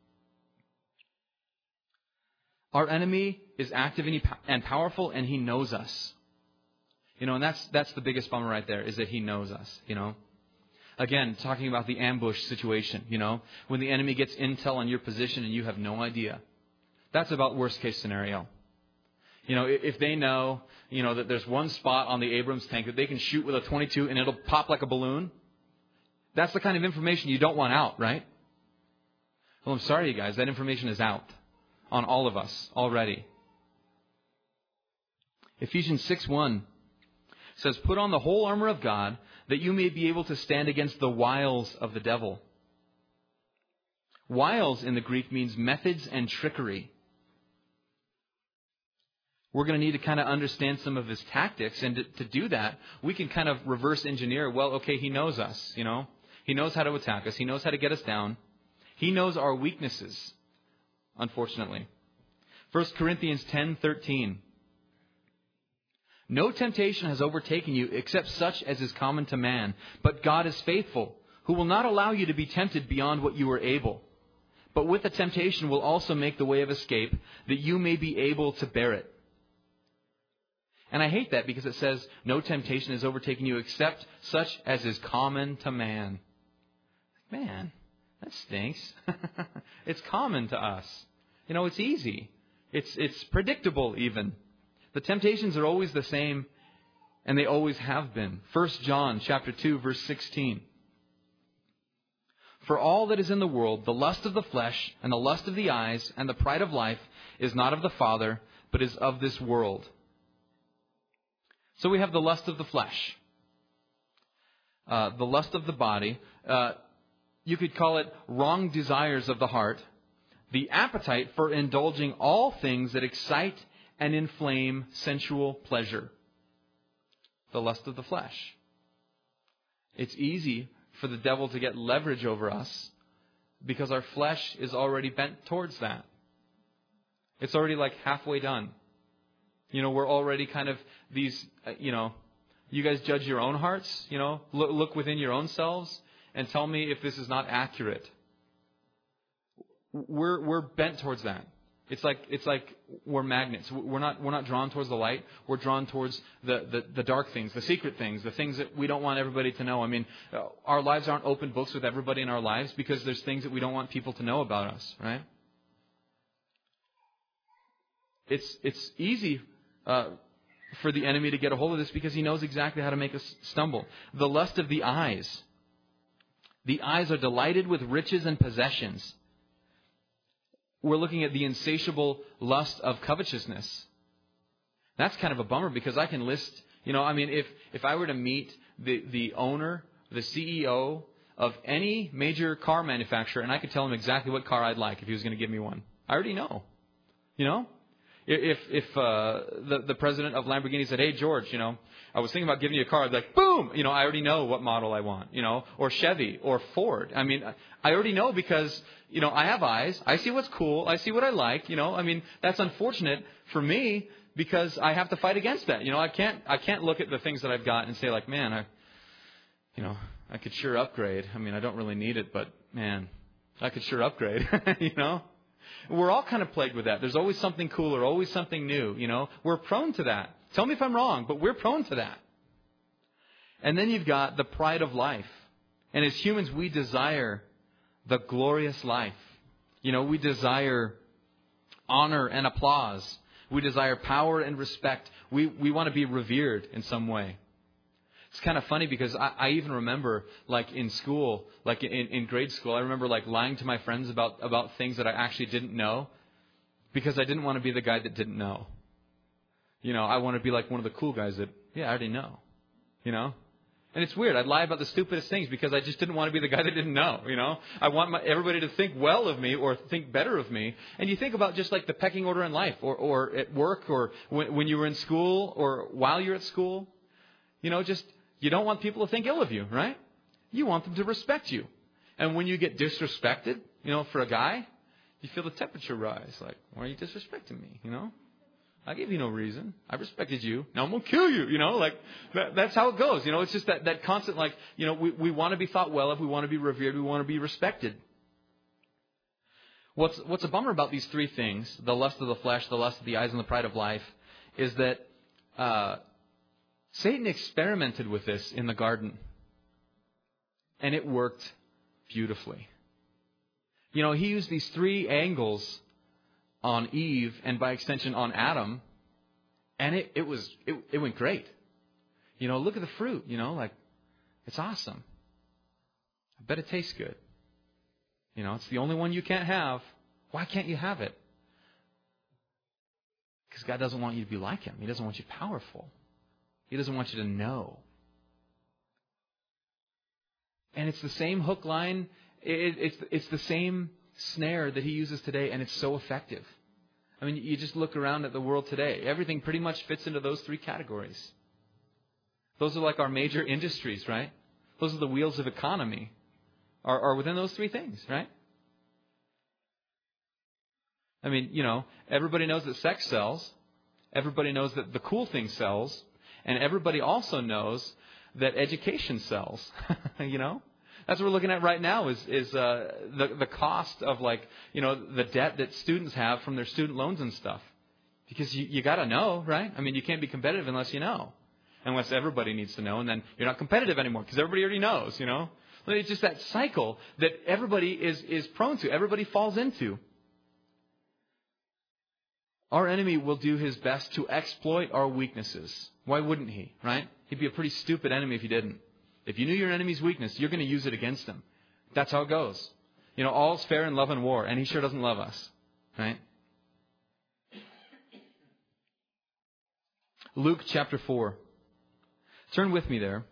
Speaker 1: Our enemy is active and powerful, and he knows us. You know, and that's that's the biggest bummer right there, is that he knows us, you know. Again, talking about the ambush situation, you know, when the enemy gets intel on your position and you have no idea. That's about worst case scenario. You know, if they know, you know, that there's one spot on the Abrams tank that they can shoot with a twenty-two and it'll pop like a balloon, that's the kind of information you don't want out, right? Well, I'm sorry, you guys, that information is out on all of us already. Ephesians six one says, put on the whole armor of God that you may be able to stand against the wiles of the devil. Wiles in the Greek means methods and trickery. We're going to need to kind of understand some of his tactics. And to, to do that, we can kind of reverse engineer. Well, okay, he knows us, you know. He knows how to attack us. He knows how to get us down. He knows our weaknesses, unfortunately. First Corinthians ten thirteen. No temptation has overtaken you except such as is common to man. But God is faithful, who will not allow you to be tempted beyond what you are able. But with the temptation will also make the way of escape, that you may be able to bear it. And I hate that because it says, no temptation has overtaken you except such as is common to man. Man, that stinks. It's common to us. You know, it's easy. It's it's predictable even. The temptations are always the same, and they always have been. First John chapter two, verse sixteen. For all that is in the world, the lust of the flesh, and the lust of the eyes, and the pride of life, is not of the Father, but is of this world. So we have the lust of the flesh, uh, the lust of the body. Uh, you could call it wrong desires of the heart, the appetite for indulging all things that excite and inflame sensual pleasure. The lust of the flesh. It's easy for the devil to get leverage over us because our flesh is already bent towards that. It's already like halfway done. You know, we're already kind of these, uh, you know, you guys judge your own hearts, you know, look, look within your own selves and tell me if this is not accurate. We're we're bent towards that. It's like it's like we're magnets. We're not we're not drawn towards the light. We're drawn towards the, the, the dark things, the secret things, the things that we don't want everybody to know. I mean, our lives aren't open books with everybody in our lives because there's things that we don't want people to know about us, right? It's it's easy uh,
Speaker 2: for the enemy to get a hold of this because he knows exactly how to make us stumble. The lust of the eyes. The eyes are delighted with riches and possessions. We're looking at the insatiable lust of covetousness. That's kind of a bummer because I can list, you know, I mean, if, if I were to meet the, the owner, the C E O of any major car manufacturer, and I could tell him exactly what car I'd like if he was going to give me one. I already know. You know? If if uh, the, the president of Lamborghini said, hey, George, you know, I was thinking about giving you a car, I'd be like, boom! You know, I already know what model I want, you know, or Chevy or Ford. I mean, I already know because, you know, I have eyes. I see what's cool. I see what I like, you know. I mean, that's unfortunate for me because I have to fight against that. You know, I can't I can't look at the things that I've got and say like, man, I, you know, I could sure upgrade. I mean, I don't really need it, but man, I could sure upgrade, you know. We're all kind of plagued with that. There's always something cooler, always something new, you know. We're prone to that. Tell me if I'm wrong, but we're prone to that. And then you've got the pride of life. And as humans, we desire the glorious life. You know, we desire honor and applause. We desire power and respect. We we want to be revered in some way. It's kind of funny because I, I even remember, like in school, like in, in grade school, I remember like lying to my friends about, about things that I actually didn't know because I didn't want to be the guy that didn't know. You know, I want to be like one of the cool guys that, yeah, I already know. You know? And it's weird. I'd lie about the stupidest things because I just didn't want to be the guy that didn't know. You know? I want my, everybody to think well of me or think better of me. And you think about just like the pecking order in life or, or at work or when, when you were in school or while you're at school. You know, just... You don't want people to think ill of you, right? You want them to respect you. And when you get disrespected, you know, for a guy, you feel the temperature rise. Like, why are you disrespecting me? You know, I gave you no reason. I respected you. Now I'm going to kill you. You know, like that, that's how it goes. You know, it's just that, that constant, like, you know, we, we want to be thought well of. We want to be revered. We want to be respected. What's, what's a bummer about these three things, the lust of the flesh, the lust of the eyes, and the pride of life, is that, uh, Satan experimented with this in the garden, and it worked beautifully. You know, he used these three angles on Eve and by extension on Adam, and it, it was it, it went great. You know, look at the fruit, you know, like, it's awesome. I bet it tastes good. You know, it's the only one you can't have. Why can't you have it? Because God doesn't want you to be like Him. He doesn't want you powerful. He doesn't want you to know. And it's the same hook line. It, it's, it's the same snare that he uses today, and it's so effective. I mean, you just look around at the world today. Everything pretty much fits into those three categories. Those are like our major industries, right? Those are the wheels of economy, are, are within those three things, right? I mean, you know, everybody knows that sex sells. Everybody knows that the cool thing sells. And everybody also knows that education sells, you know. That's what we're looking at right now is is uh, the the cost of like, you know, the debt that students have from their student loans and stuff. Because you, you got to know, right? I mean, you can't be competitive unless you know. Unless everybody needs to know, and then you're not competitive anymore because everybody already knows, you know. It's just that cycle that everybody is is prone to, everybody falls into. Our enemy will do his best to exploit our weaknesses. Why wouldn't he, right? He'd be a pretty stupid enemy if he didn't. If you knew your enemy's weakness, you're going to use it against him. That's how it goes. You know, all's fair in love and war, and he sure doesn't love us, right? Luke chapter four. Turn with me there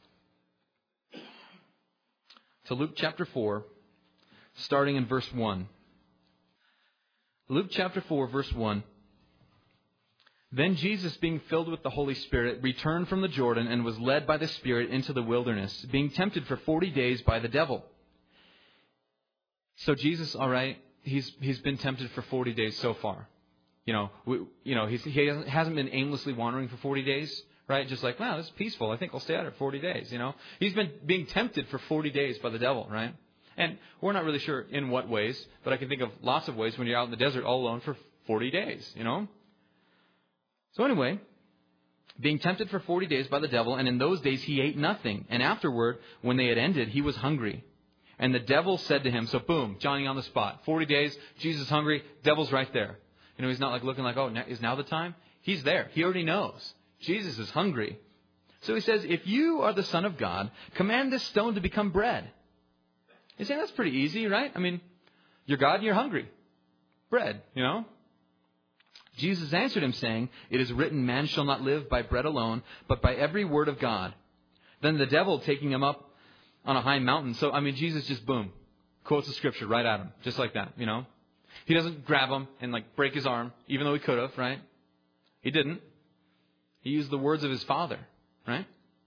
Speaker 2: to Luke chapter four, starting in verse one. Luke chapter four, verse one. Then Jesus, being filled with the Holy Spirit, returned from the Jordan and was led by the Spirit into the wilderness, being tempted for forty days by the devil. So Jesus, all right, he's he's been tempted for forty days so far. You know, we, you know, he's, he hasn't been aimlessly wandering for forty days, right? Just like, wow, this is peaceful. I think I'll stay out at forty days. You know, he's been being tempted for forty days by the devil, right? And we're not really sure in what ways, but I can think of lots of ways when you're out in the desert all alone for forty days. You know. So anyway, being tempted for forty days by the devil, and in those days he ate nothing. And afterward, when they had ended, he was hungry. And the devil said to him, so boom, Johnny on the spot. forty days, Jesus hungry, devil's right there. You know, he's not like looking like, oh, is now the time? He's there. He already knows. Jesus is hungry. So he says, if you are the Son of God, command this stone to become bread. You say, that's pretty easy, right? I mean, you're God and you're hungry. Bread, you know? Jesus answered him saying, it is written, man shall not live by bread alone, but by every word of God. Then the devil, taking him up on a high mountain. So, I mean, Jesus just, boom, quotes the scripture right at him. Just like that, you know? He doesn't grab him and like break his arm, even though he could have, right? He didn't. He used the words of his Father, right?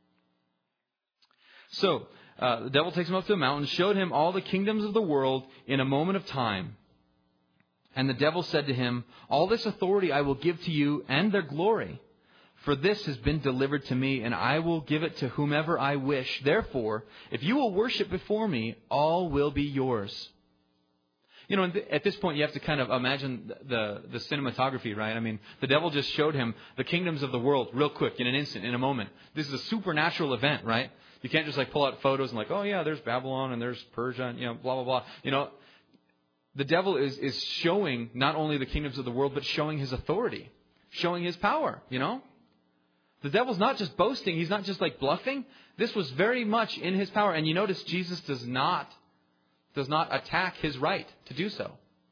Speaker 2: So, uh, the devil takes him up to a mountain, showed him all the kingdoms of the world in a moment of time. And the devil said to him, all this authority I will give to you and their glory. For this has been delivered to me, and I will give it to whomever I wish. Therefore, if you will worship before me, all will be yours. You know, at this point, you have to kind of imagine the, the cinematography, right? I mean, the devil just showed him the kingdoms of the world real quick, in an instant, in a moment. This is a supernatural event, right? You can't just like pull out photos and like, oh yeah, there's Babylon and there's Persia and, you know, blah, blah, blah. You know, the devil is, is showing not only the kingdoms of the world, but showing his authority, showing his power, you know? The devil's not just boasting. He's not just like bluffing. This was very much in his power. And you notice Jesus does not does not attack his right to do so.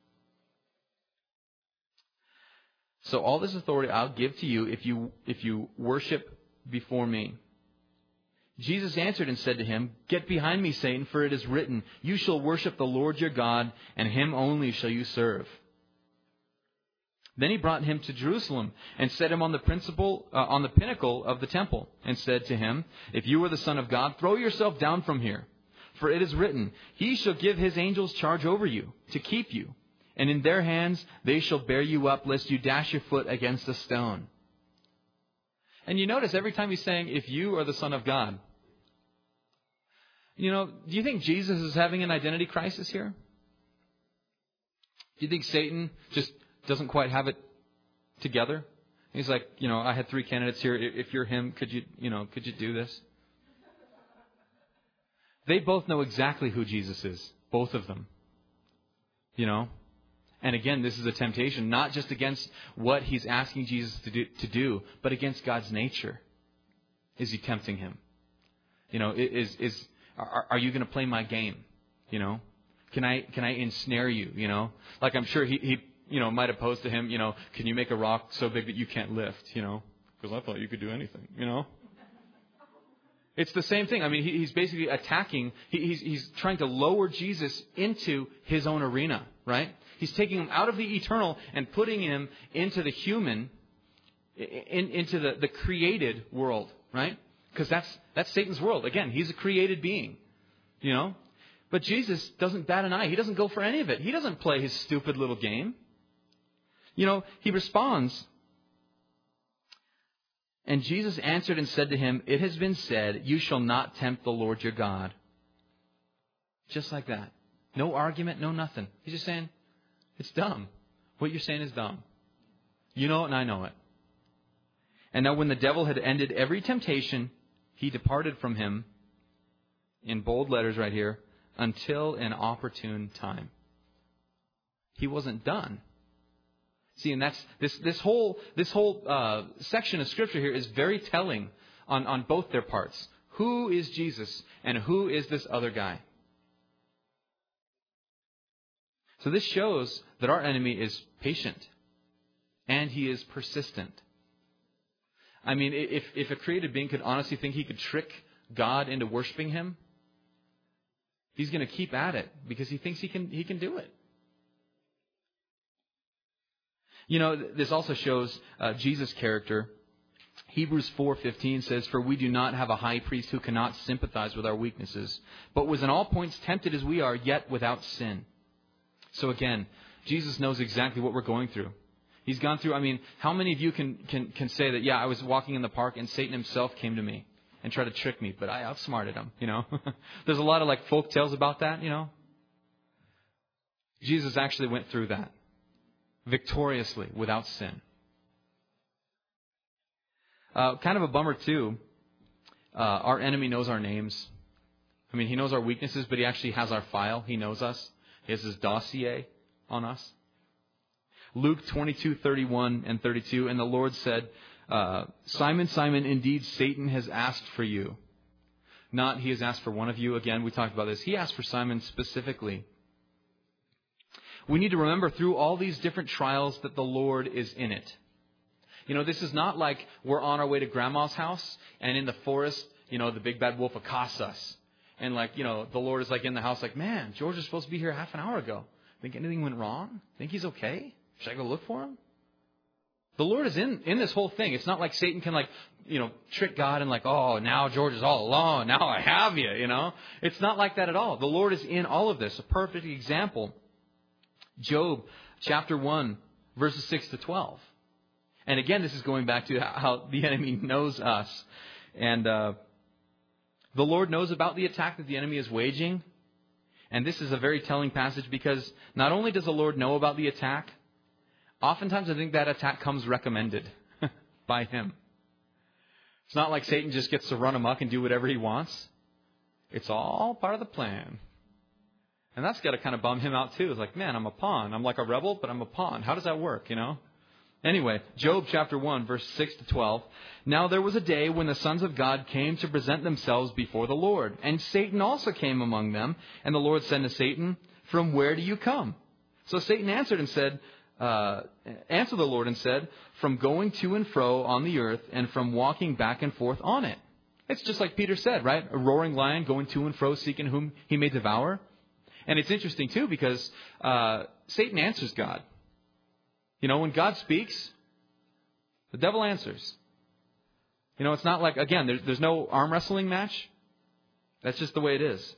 Speaker 2: So all this authority I'll give to you if you if you worship before me. Jesus answered and said to him, get behind me, Satan, for it is written, you shall worship the Lord your God, and him only shall you serve. Then he brought him to Jerusalem and set him on the principal, uh, on the pinnacle of the temple, and said to him, if you are the Son of God, throw yourself down from here. For it is written, he shall give his angels charge over you, to keep you. And in their hands they shall bear you up, lest you dash your foot against a stone. And you notice every time he's saying, if you are the Son of God. You know, do you think Jesus is having an identity crisis here? Do you think Satan just doesn't quite have it together? He's like, you know, I had three candidates here. If you're him, could you, you know, could you do this? They both know exactly who Jesus is. Both of them. You know? And again, this is a temptation, not just against what he's asking Jesus to do, to do, but against God's nature. Is he tempting him? You know, is is are, are you going to play my game? You know, can I can I ensnare you? You know, like I'm sure he he you know might have posed to him. You know, can you make a rock so big that you can't lift? You know, because I thought you could do anything. You know. It's the same thing. I mean, he, he's basically attacking. He, he's he's trying to lower Jesus into his own arena, right? He's taking him out of the eternal and putting him into the human, in, into the, the created world, right? Because that's that's Satan's world. Again, he's a created being, you know. But Jesus doesn't bat an eye. He doesn't go for any of it. He doesn't play his stupid little game. You know, he responds. And Jesus answered and said to him, it has been said, you shall not tempt the Lord your God. Just like that. No argument, no nothing. He's just saying, it's dumb. What you're saying is dumb. You know it and I know it. And now when the devil had ended every temptation, he departed from him, in bold letters right here, until an opportune time. He wasn't done. See, and that's this this whole this whole uh, section of Scripture here is very telling on, on both their parts. Who is Jesus and who is this other guy? So this shows that our enemy is patient and he is persistent. I mean, if if a created being could honestly think he could trick God into worshiping him, he's going to keep at it because he thinks he can he can do it. You know, this also shows uh, Jesus' character. Hebrews four fifteen says, for we do not have a high priest who cannot sympathize with our weaknesses, but was in all points tempted as we are, yet without sin. So again, Jesus knows exactly what we're going through. He's gone through, I mean, how many of you can, can, can say that, yeah, I was walking in the park and Satan himself came to me and tried to trick me, but I outsmarted him, you know. There's a lot of like folk tales about that, you know. Jesus actually went through that. Victoriously, without sin. Uh, kind of a bummer, too. Uh, our enemy knows our names. I mean, he knows our weaknesses, but he actually has our file. He knows us. He has his dossier on us. Luke twenty-two thirty-one and thirty-two, and the Lord said, Uh, Simon, Simon, indeed Satan has asked for you. Not he has asked for one of you. Again, we talked about this. He asked for Simon specifically. We need to remember through all these different trials that the Lord is in it. You know, this is not like we're on our way to Grandma's house and in the forest, you know, the big bad wolf accosts us. And like, you know, the Lord is like in the house like, man, George was supposed to be here half an hour ago. Think anything went wrong? Think he's okay? Should I go look for him? The Lord is in, in this whole thing. It's not like Satan can like, you know, trick God and like, oh, now George is all alone. Now I have you, you know. It's not like that at all. The Lord is in all of this. A perfect example. Job chapter one, verses six to twelve. And again, this is going back to how the enemy knows us. And uh, the Lord knows about the attack that the enemy is waging. And this is a very telling passage because not only does the Lord know about the attack, oftentimes I think that attack comes recommended by him. It's not like Satan just gets to run amok and do whatever he wants. It's all part of the plan. And that's got to kind of bum him out too. It's like, man, I'm a pawn. I'm like a rebel, but I'm a pawn. How does that work, you know? Anyway, Job chapter one, verse six to twelve. Now there was a day when the sons of God came to present themselves before the Lord. And Satan also came among them. And the Lord said to Satan, from where do you come? So Satan answered and said, uh, answered the Lord and said, from going to and fro on the earth and from walking back and forth on it. It's just like Peter said, right? A roaring lion going to and fro, seeking whom he may devour. And it's interesting, too, because uh, Satan answers God. You know, when God speaks, the devil answers. You know, it's not like, again, there's, there's no arm wrestling match. That's just the way it is.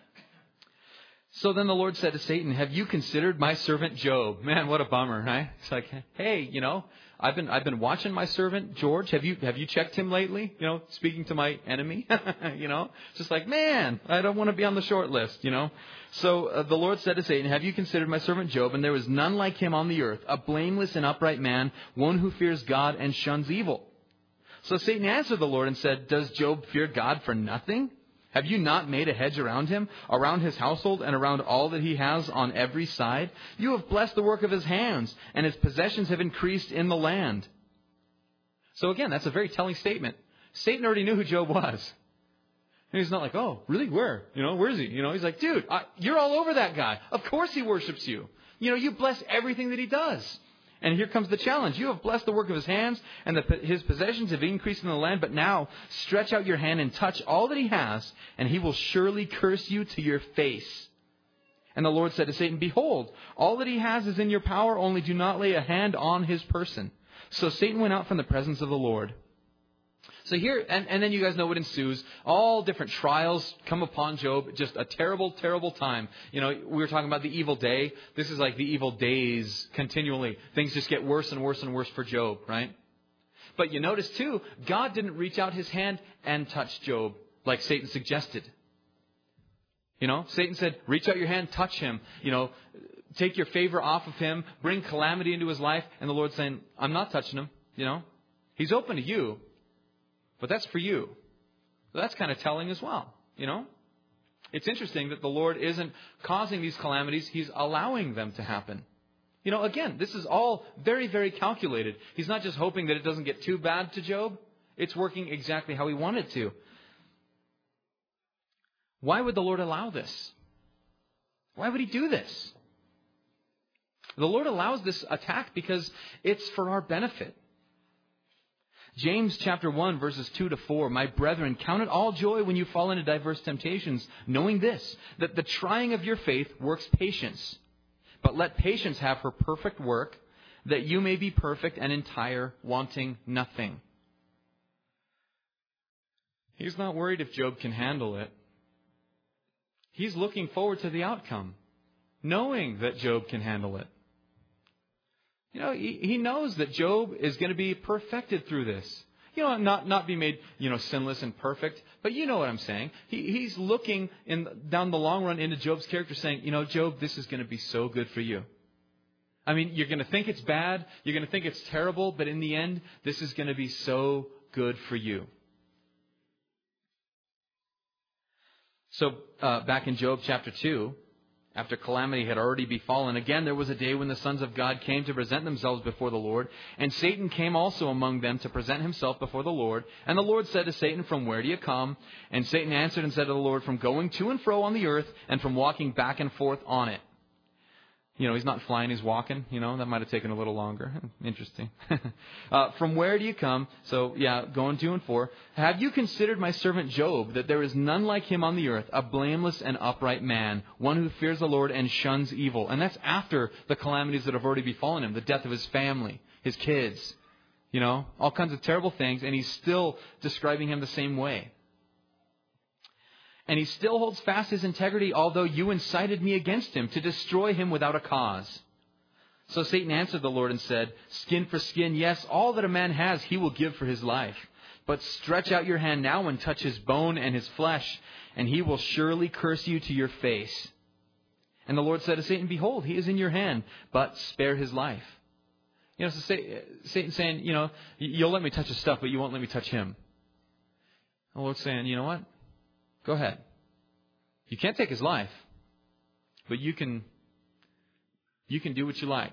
Speaker 2: So then the Lord said to Satan, have you considered my servant Job? Man, what a bummer, right? It's like, hey, you know, I've been I've been watching my servant George. Have you have you checked him lately? You know, speaking to my enemy. you know, just like, man, I don't want to be on the short list. You know, so uh, the Lord said to Satan, have you considered my servant Job? And there was none like him on the earth, a blameless and upright man, one who fears God and shuns evil. So Satan answered the Lord and said, does Job fear God for nothing? Have you not made a hedge around him, around his household, and around all that he has on every side? You have blessed the work of his hands, and his possessions have increased in the land. So again, that's a very telling statement. Satan already knew who Job was. And he's not like, oh, really? Where? You know, where is he? You know, he's like, dude, I, you're all over that guy. Of course he worships you. You know, you bless everything that he does. And here comes the challenge. You have blessed the work of his hands, and the, his possessions have increased in the land. But now stretch out your hand and touch all that he has, and he will surely curse you to your face. And the Lord said to Satan, behold, all that he has is in your power, only do not lay a hand on his person. So Satan went out from the presence of the Lord. So here, and, and then you guys know what ensues. All different trials come upon Job. Just a terrible, terrible time. You know, we were talking about the evil day. This is like the evil days continually. Things just get worse and worse and worse for Job, right? But you notice too, God didn't reach out his hand and touch Job like Satan suggested. You know, Satan said, reach out your hand, touch him. You know, take your favor off of him, bring calamity into his life. And the Lord's saying, I'm not touching him. You know, he's open to you. But that's for you. So that's kind of telling as well, you know. It's interesting that the Lord isn't causing these calamities. He's allowing them to happen. You know, again, this is all very, very calculated. He's not just hoping that it doesn't get too bad to Job. It's working exactly how he wanted to. Why would the Lord allow this? Why would he do this? The Lord allows this attack because it's for our benefit. James chapter one, verses two to four. My brethren, count it all joy when you fall into diverse temptations, knowing this, that the trying of your faith works patience. But let patience have her perfect work, that you may be perfect and entire, wanting nothing. He's not worried if Job can handle it. He's looking forward to the outcome, knowing that Job can handle it. You know, he, he knows that Job is going to be perfected through this. You know, not, not be made, you know, sinless and perfect. But you know what I'm saying. He, he's looking in down the long run into Job's character saying, you know, Job, this is going to be so good for you. I mean, you're going to think it's bad. You're going to think it's terrible. But in the end, this is going to be so good for you. So uh, back in Job chapter two, after calamity had already befallen. Again, there was a day when the sons of God came to present themselves before the Lord, and Satan came also among them to present himself before the Lord. And the Lord said to Satan, "From where do you come?" And Satan answered and said to the Lord, "From going to and fro on the earth, and from walking back and forth on it." You know, he's not flying, he's walking. You know, that might have taken a little longer. Interesting. uh, from where do you come? So, yeah, going to and for. "Have you considered my servant Job, that there is none like him on the earth, a blameless and upright man, one who fears the Lord and shuns evil?" And that's after the calamities that have already befallen him, the death of his family, his kids, you know, all kinds of terrible things. And he's still describing him the same way. "And he still holds fast his integrity, although you incited me against him to destroy him without a cause." So Satan answered the Lord and said, "Skin for skin, yes, all that a man has he will give for his life. But stretch out your hand now and touch his bone and his flesh, and he will surely curse you to your face." And the Lord said to Satan, "Behold, he is in your hand, but spare his life." You know, so Satan's saying, you know, you'll let me touch his stuff, but you won't let me touch him. The Lord's saying, you know what? Go ahead. You can't take his life, but you can, you can do what you like.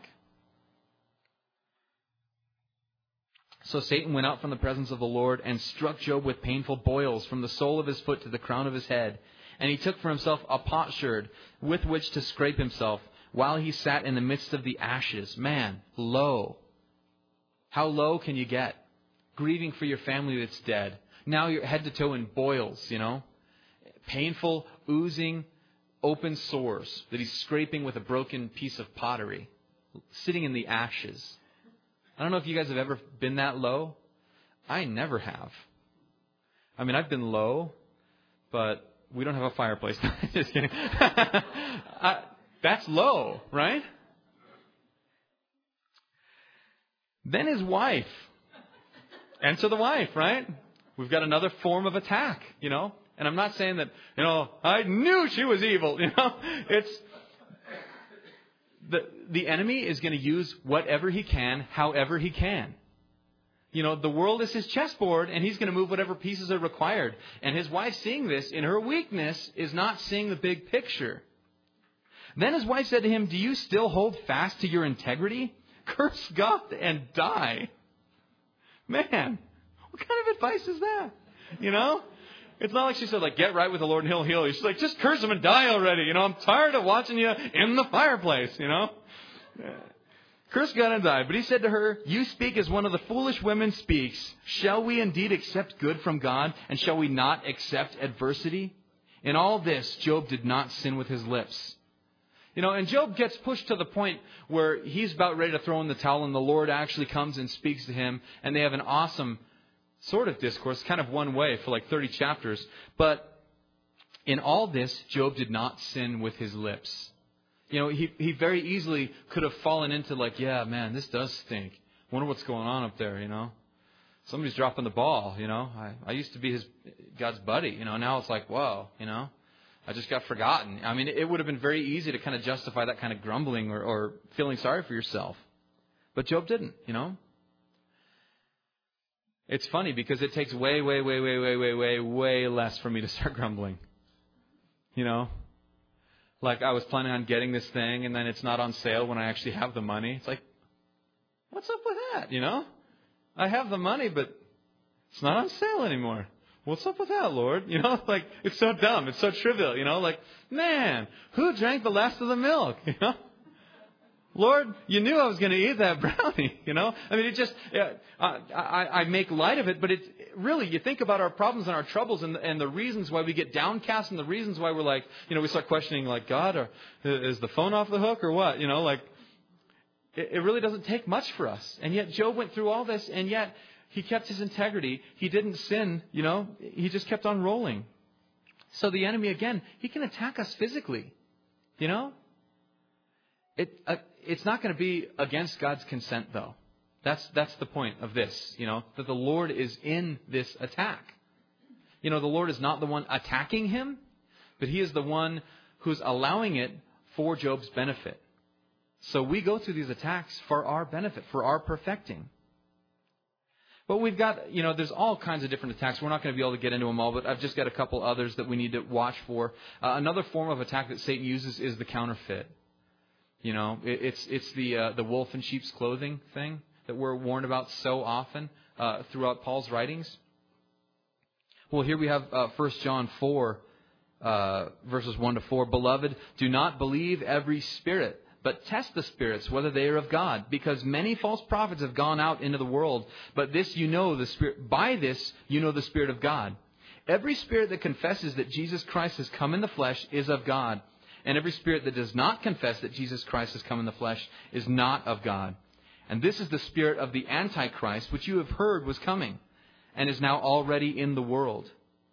Speaker 2: So Satan went out from the presence of the Lord and struck Job with painful boils from the sole of his foot to the crown of his head. And he took for himself a potsherd with which to scrape himself while he sat in the midst of the ashes. Man, low. How low can you get? Grieving for your family that's dead. Now you're head to toe in boils, you know. Painful, oozing, open sores that he's scraping with a broken piece of pottery. Sitting in the ashes. I don't know if you guys have ever been that low. I never have. I mean, I've been low, but we don't have a fireplace. Just kidding. I, that's low, right? Then his wife. Enter the wife, right? We've got another form of attack, you know. And I'm not saying that, you know, I knew she was evil, you know. It's the the enemy is going to use whatever he can, however he can. You know, the world is his chessboard, and he's going to move whatever pieces are required. And his wife, seeing this, in her weakness, is not seeing the big picture. Then his wife said to him, "Do you still hold fast to your integrity? Curse God and die." Man, what kind of advice is that? You know? It's not like she said, like, get right with the Lord and he'll heal you. She's like, just curse him and die already. You know, I'm tired of watching you in the fireplace, you know. Curse God and die. But he said to her, "You speak as one of the foolish women speaks. Shall we indeed accept good from God, and shall we not accept adversity?" In all this, Job did not sin with his lips. You know, and Job gets pushed to the point where he's about ready to throw in the towel, and the Lord actually comes and speaks to him, and they have an awesome sort of discourse, kind of one way for like thirty chapters. But in all this, Job did not sin with his lips. You know, he, he very easily could have fallen into like, yeah, man, this does stink. Wonder what's going on up there, you know. Somebody's dropping the ball, you know. I, I used to be his God's buddy, you know. Now it's like, whoa, you know. I just got forgotten. I mean, it would have been very easy to kind of justify that kind of grumbling or, or feeling sorry for yourself. But Job didn't, you know. It's funny because it takes way, way, way, way, way, way, way, way less for me to start grumbling. You know? Like I was planning on getting this thing and then it's not on sale when I actually have the money. It's like, what's up with that, you know? I have the money, but it's not on sale anymore. What's up with that, Lord? You know, like, it's so dumb. It's so trivial, you know? Like, man, who drank the last of the milk, you know? Lord, you knew I was going to eat that brownie, you know? I mean, it just, yeah, I, I, I make light of it, but it's really, you think about our problems and our troubles and, and the reasons why we get downcast and the reasons why we're like, you know, we start questioning like, God, or is the phone off the hook or what? You know, like, it, it really doesn't take much for us. And yet Job went through all this and yet he kept his integrity. He didn't sin, you know, he just kept on rolling. So the enemy, again, he can attack us physically, you know? It, uh, it's not going to be against God's consent, though. That's that's the point of this, you know, that the Lord is in this attack. You know, the Lord is not the one attacking him, but he is the one who's allowing it for Job's benefit. So we go through these attacks for our benefit, for our perfecting. But we've got, you know, there's all kinds of different attacks. We're not going to be able to get into them all, but I've just got a couple others that we need to watch for. Uh, another form of attack that Satan uses is the counterfeit. You know, it, it's it's the uh, the wolf in sheep's clothing thing that we're warned about so often uh, throughout Paul's writings. Well, here we have uh, First John four, uh, verses one to four. Beloved, do not believe every spirit, but test the spirits, whether they are of God, because many false prophets have gone out into the world. But this you know, the Spirit, by this you know the Spirit of God. Every spirit that confesses that Jesus Christ has come in the flesh is of God. And every spirit that does not confess that Jesus Christ has come in the flesh is not of God. And this is the spirit of the Antichrist, which you have heard was coming, and is now already in the world.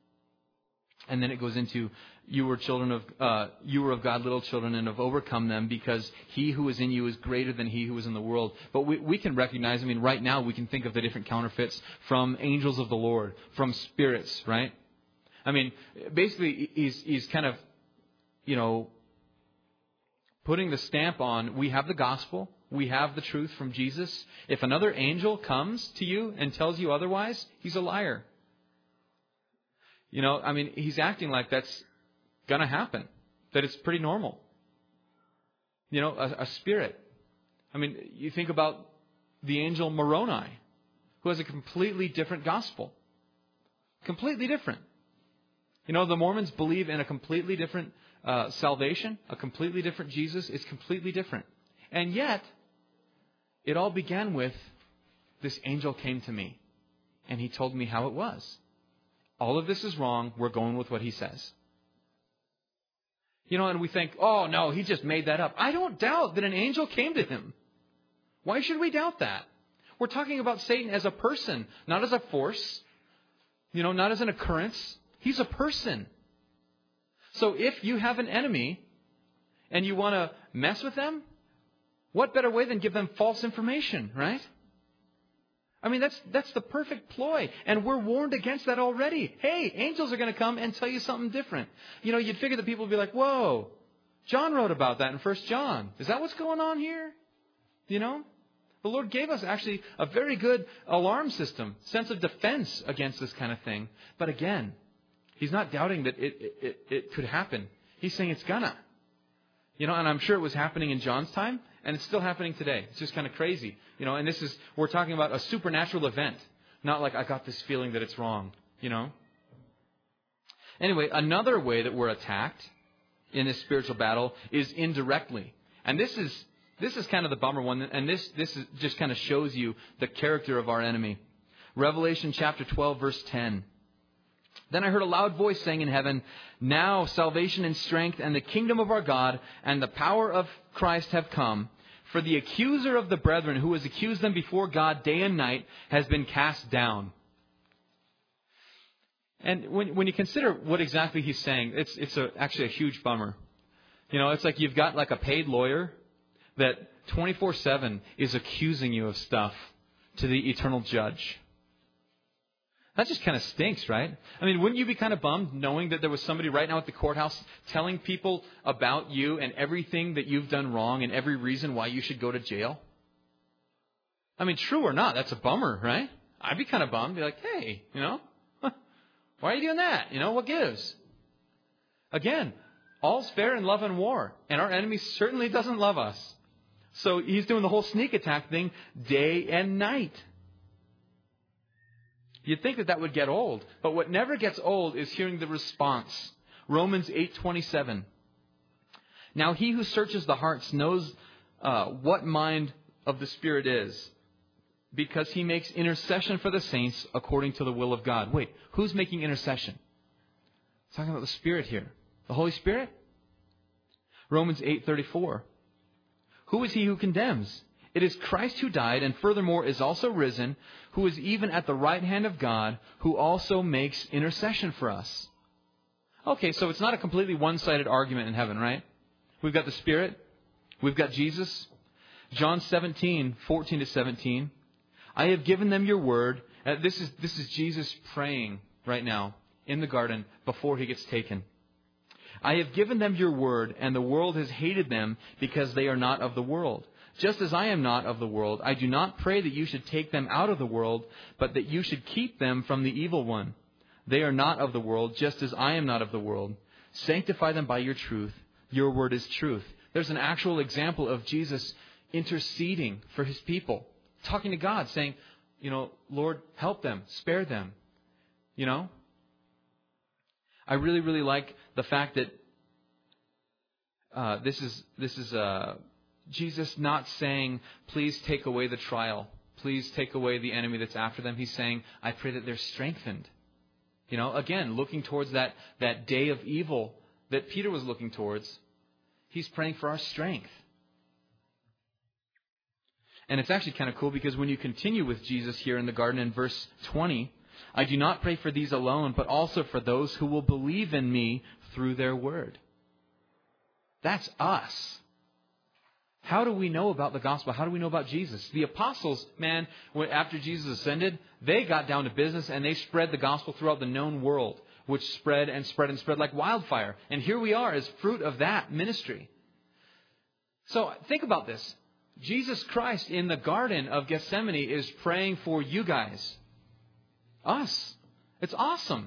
Speaker 2: And then it goes into, you were children of, uh, you were of God, little children, and have overcome them, because he who is in you is greater than he who is in the world. But we, we can recognize, I mean, right now we can think of the different counterfeits from angels of the Lord, from spirits, right? I mean, basically, he's, he's kind of, you know, putting the stamp on, we have the gospel, we have the truth from Jesus. If another angel comes to you and tells you otherwise, he's a liar. You know, I mean, he's acting like that's going to happen, that it's pretty normal. You know, a, a spirit. I mean, you think about the angel Moroni, who has a completely different gospel. Completely different. You know, the Mormons believe in a completely different uh, salvation, a completely different Jesus. It's completely different. And yet, it all began with, this angel came to me, and he told me how it was. All of this is wrong. We're going with what he says. You know, and we think, oh, no, he just made that up. I don't doubt that an angel came to him. Why should we doubt that? We're talking about Satan as a person, not as a force. You know, not as an occurrence. He's a person. So if you have an enemy and you want to mess with them, what better way than give them false information, right? I mean, that's that's the perfect ploy. And we're warned against that already. Hey, angels are going to come and tell you something different. You know, you'd figure that people would be like, whoa, John wrote about that in First John. Is that what's going on here? You know? The Lord gave us actually a very good alarm system, sense of defense against this kind of thing. But again, he's not doubting that it, it, it, it could happen. He's saying it's gonna. You know, and I'm sure it was happening in John's time, and it's still happening today. It's just kind of crazy. You know, and this is, we're talking about a supernatural event. Not like I got this feeling that it's wrong, you know. Anyway, another way that we're attacked in this spiritual battle is indirectly. And this is this is kind of the bummer one, and this this is, just kind of shows you the character of our enemy. Revelation chapter twelve, verse ten. Then I heard a loud voice saying in heaven, now salvation and strength and the kingdom of our God and the power of Christ have come. For the accuser of the brethren, who has accused them before God day and night, has been cast down. And when when you consider what exactly he's saying, it's it's a, actually a huge bummer. You know, it's like you've got like a paid lawyer that twenty-four seven is accusing you of stuff to the eternal judge. That just kind of stinks, right? I mean, wouldn't you be kind of bummed knowing that there was somebody right now at the courthouse telling people about you and everything that you've done wrong and every reason why you should go to jail? I mean, true or not, that's a bummer, right? I'd be kind of bummed. Be like, hey, you know, why are you doing that? You know, what gives? Again, all's fair in love and war, and our enemy certainly doesn't love us. So he's doing the whole sneak attack thing day and night. You'd think that that would get old. But what never gets old is hearing the response. Romans eight twenty-seven. Now he who searches the hearts knows uh, what mind of the Spirit is, because he makes intercession for the saints according to the will of God. Wait, who's making intercession? It's talking about the Spirit here. The Holy Spirit? Romans eight thirty-four. Who is he who condemns? It is Christ who died and furthermore is also risen, who is even at the right hand of God, who also makes intercession for us. Okay, so it's not a completely one-sided argument in heaven, right? We've got the Spirit. We've got Jesus. John seventeen, fourteen to seventeen. I have given them your word. Uh, this is this is Jesus praying right now in the garden before he gets taken. I have given them your word, and the world has hated them because they are not of the world, just as I am not of the world. I do not pray that you should take them out of the world, but that you should keep them from the evil one. They are not of the world, just as I am not of the world. Sanctify them by your truth. Your word is truth. There's an actual example of Jesus interceding for his people, talking to God, saying, you know, Lord, help them, spare them. You know? I really, really like the fact that uh, this is this is uh, Jesus not saying, please take away the trial. Please take away the enemy that's after them. He's saying, I pray that they're strengthened. You know, again, looking towards that, that day of evil that Peter was looking towards. He's praying for our strength. And it's actually kind of cool because when you continue with Jesus here in the garden in verse twenty, I do not pray for these alone, but also for those who will believe in me through their word. That's us. How do we know about the gospel? How do we know about Jesus? The apostles, man, when, after Jesus ascended, they got down to business and they spread the gospel throughout the known world, which spread and spread and spread like wildfire. And here we are as fruit of that ministry. So think about this. Jesus Christ in the Garden of Gethsemane is praying for you guys. Us. It's awesome.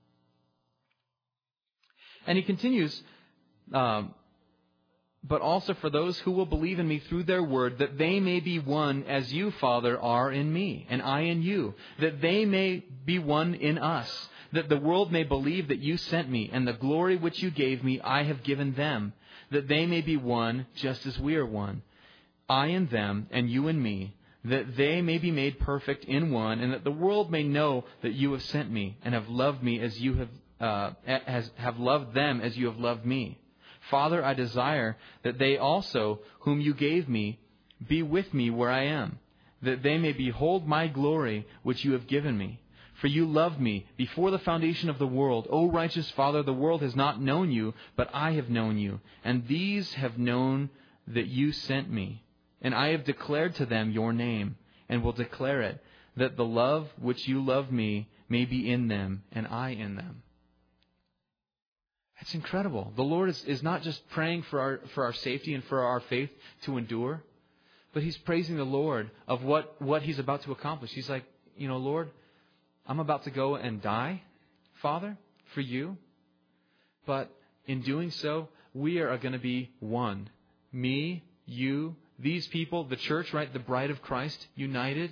Speaker 2: And he continues, um, but also for those who will believe in me through their word, that they may be one as you, Father, are in me, and I in you, that they may be one in us, that the world may believe that you sent me, and the glory which you gave me I have given them, that they may be one just as we are one, I in them, and you in me, that they may be made perfect in one, and that the world may know that you have sent me, and have loved me as you have uh, as have loved them as you have loved me. Father, I desire that they also, whom you gave me, be with me where I am, that they may behold my glory which you have given me. For you loved me before the foundation of the world. O righteous Father, the world has not known you, but I have known you, and these have known that you sent me. And I have declared to them your name, and will declare it, that the love which you love me may be in them, and I in them. That's incredible. The Lord is, is not just praying for our for our safety and for our faith to endure, but He's praising the Lord of what, what He's about to accomplish. He's like, you know, Lord, I'm about to go and die, Father, for you. But in doing so, we are going to be one. Me, you, these people, the church, right? The bride of Christ, united.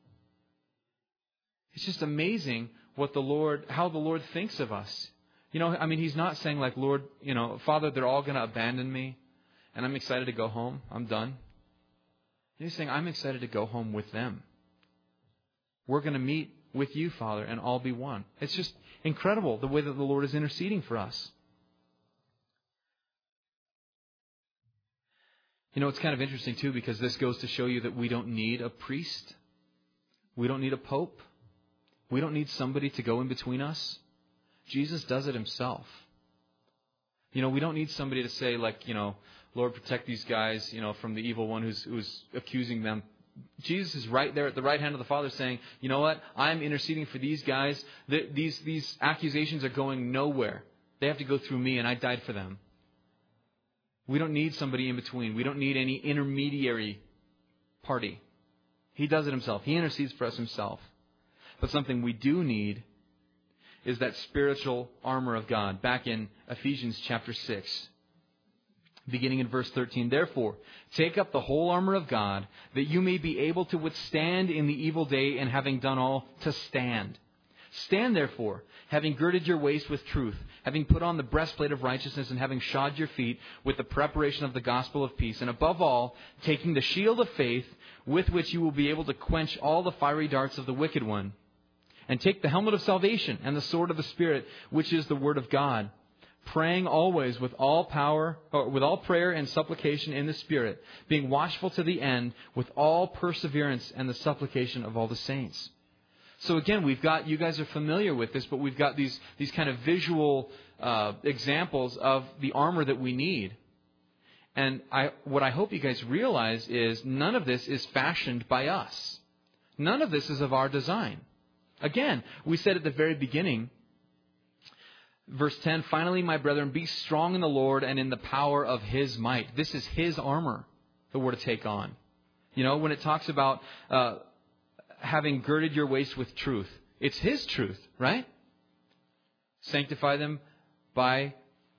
Speaker 2: It's just amazing what the Lord, how the Lord thinks of us. You know, I mean, He's not saying like, Lord, you know, Father, they're all going to abandon me and I'm excited to go home. I'm done. He's saying, I'm excited to go home with them. We're going to meet with you, Father, and all be one. It's just incredible the way that the Lord is interceding for us. You know, it's kind of interesting too, because this goes to show you that we don't need a priest. We don't need a pope. We don't need somebody to go in between us. Jesus does it Himself. You know, we don't need somebody to say like, you know, Lord, protect these guys, you know, from the evil one who's who's accusing them. Jesus is right there at the right hand of the Father saying, you know what? I'm interceding for these guys. These, these accusations are going nowhere. They have to go through me, and I died for them. We don't need somebody in between. We don't need any intermediary party. He does it Himself. He intercedes for us Himself. But something we do need is that spiritual armor of God. Back in Ephesians chapter six. Beginning in verse thirteen, therefore, take up the whole armor of God, that you may be able to withstand in the evil day, and having done all, to stand. Stand therefore, having girded your waist with truth, having put on the breastplate of righteousness, and having shod your feet with the preparation of the gospel of peace, and above all, taking the shield of faith, with which you will be able to quench all the fiery darts of the wicked one. And take the helmet of salvation and the sword of the Spirit, which is the word of God, praying always with all power, or with all prayer and supplication in the Spirit, being watchful to the end with all perseverance and the supplication of all the saints. So again, we've got, you guys are familiar with this, but we've got these, these kind of visual uh, examples of the armor that we need. And I, what I hope you guys realize is none of this is fashioned by us. None of this is of our design. Again, we said at the very beginning, verse ten, finally, my brethren, be strong in the Lord and in the power of His might. This is His armor that we're to take on. You know, when it talks about uh, having girded your waist with truth, it's His truth, right? Sanctify them by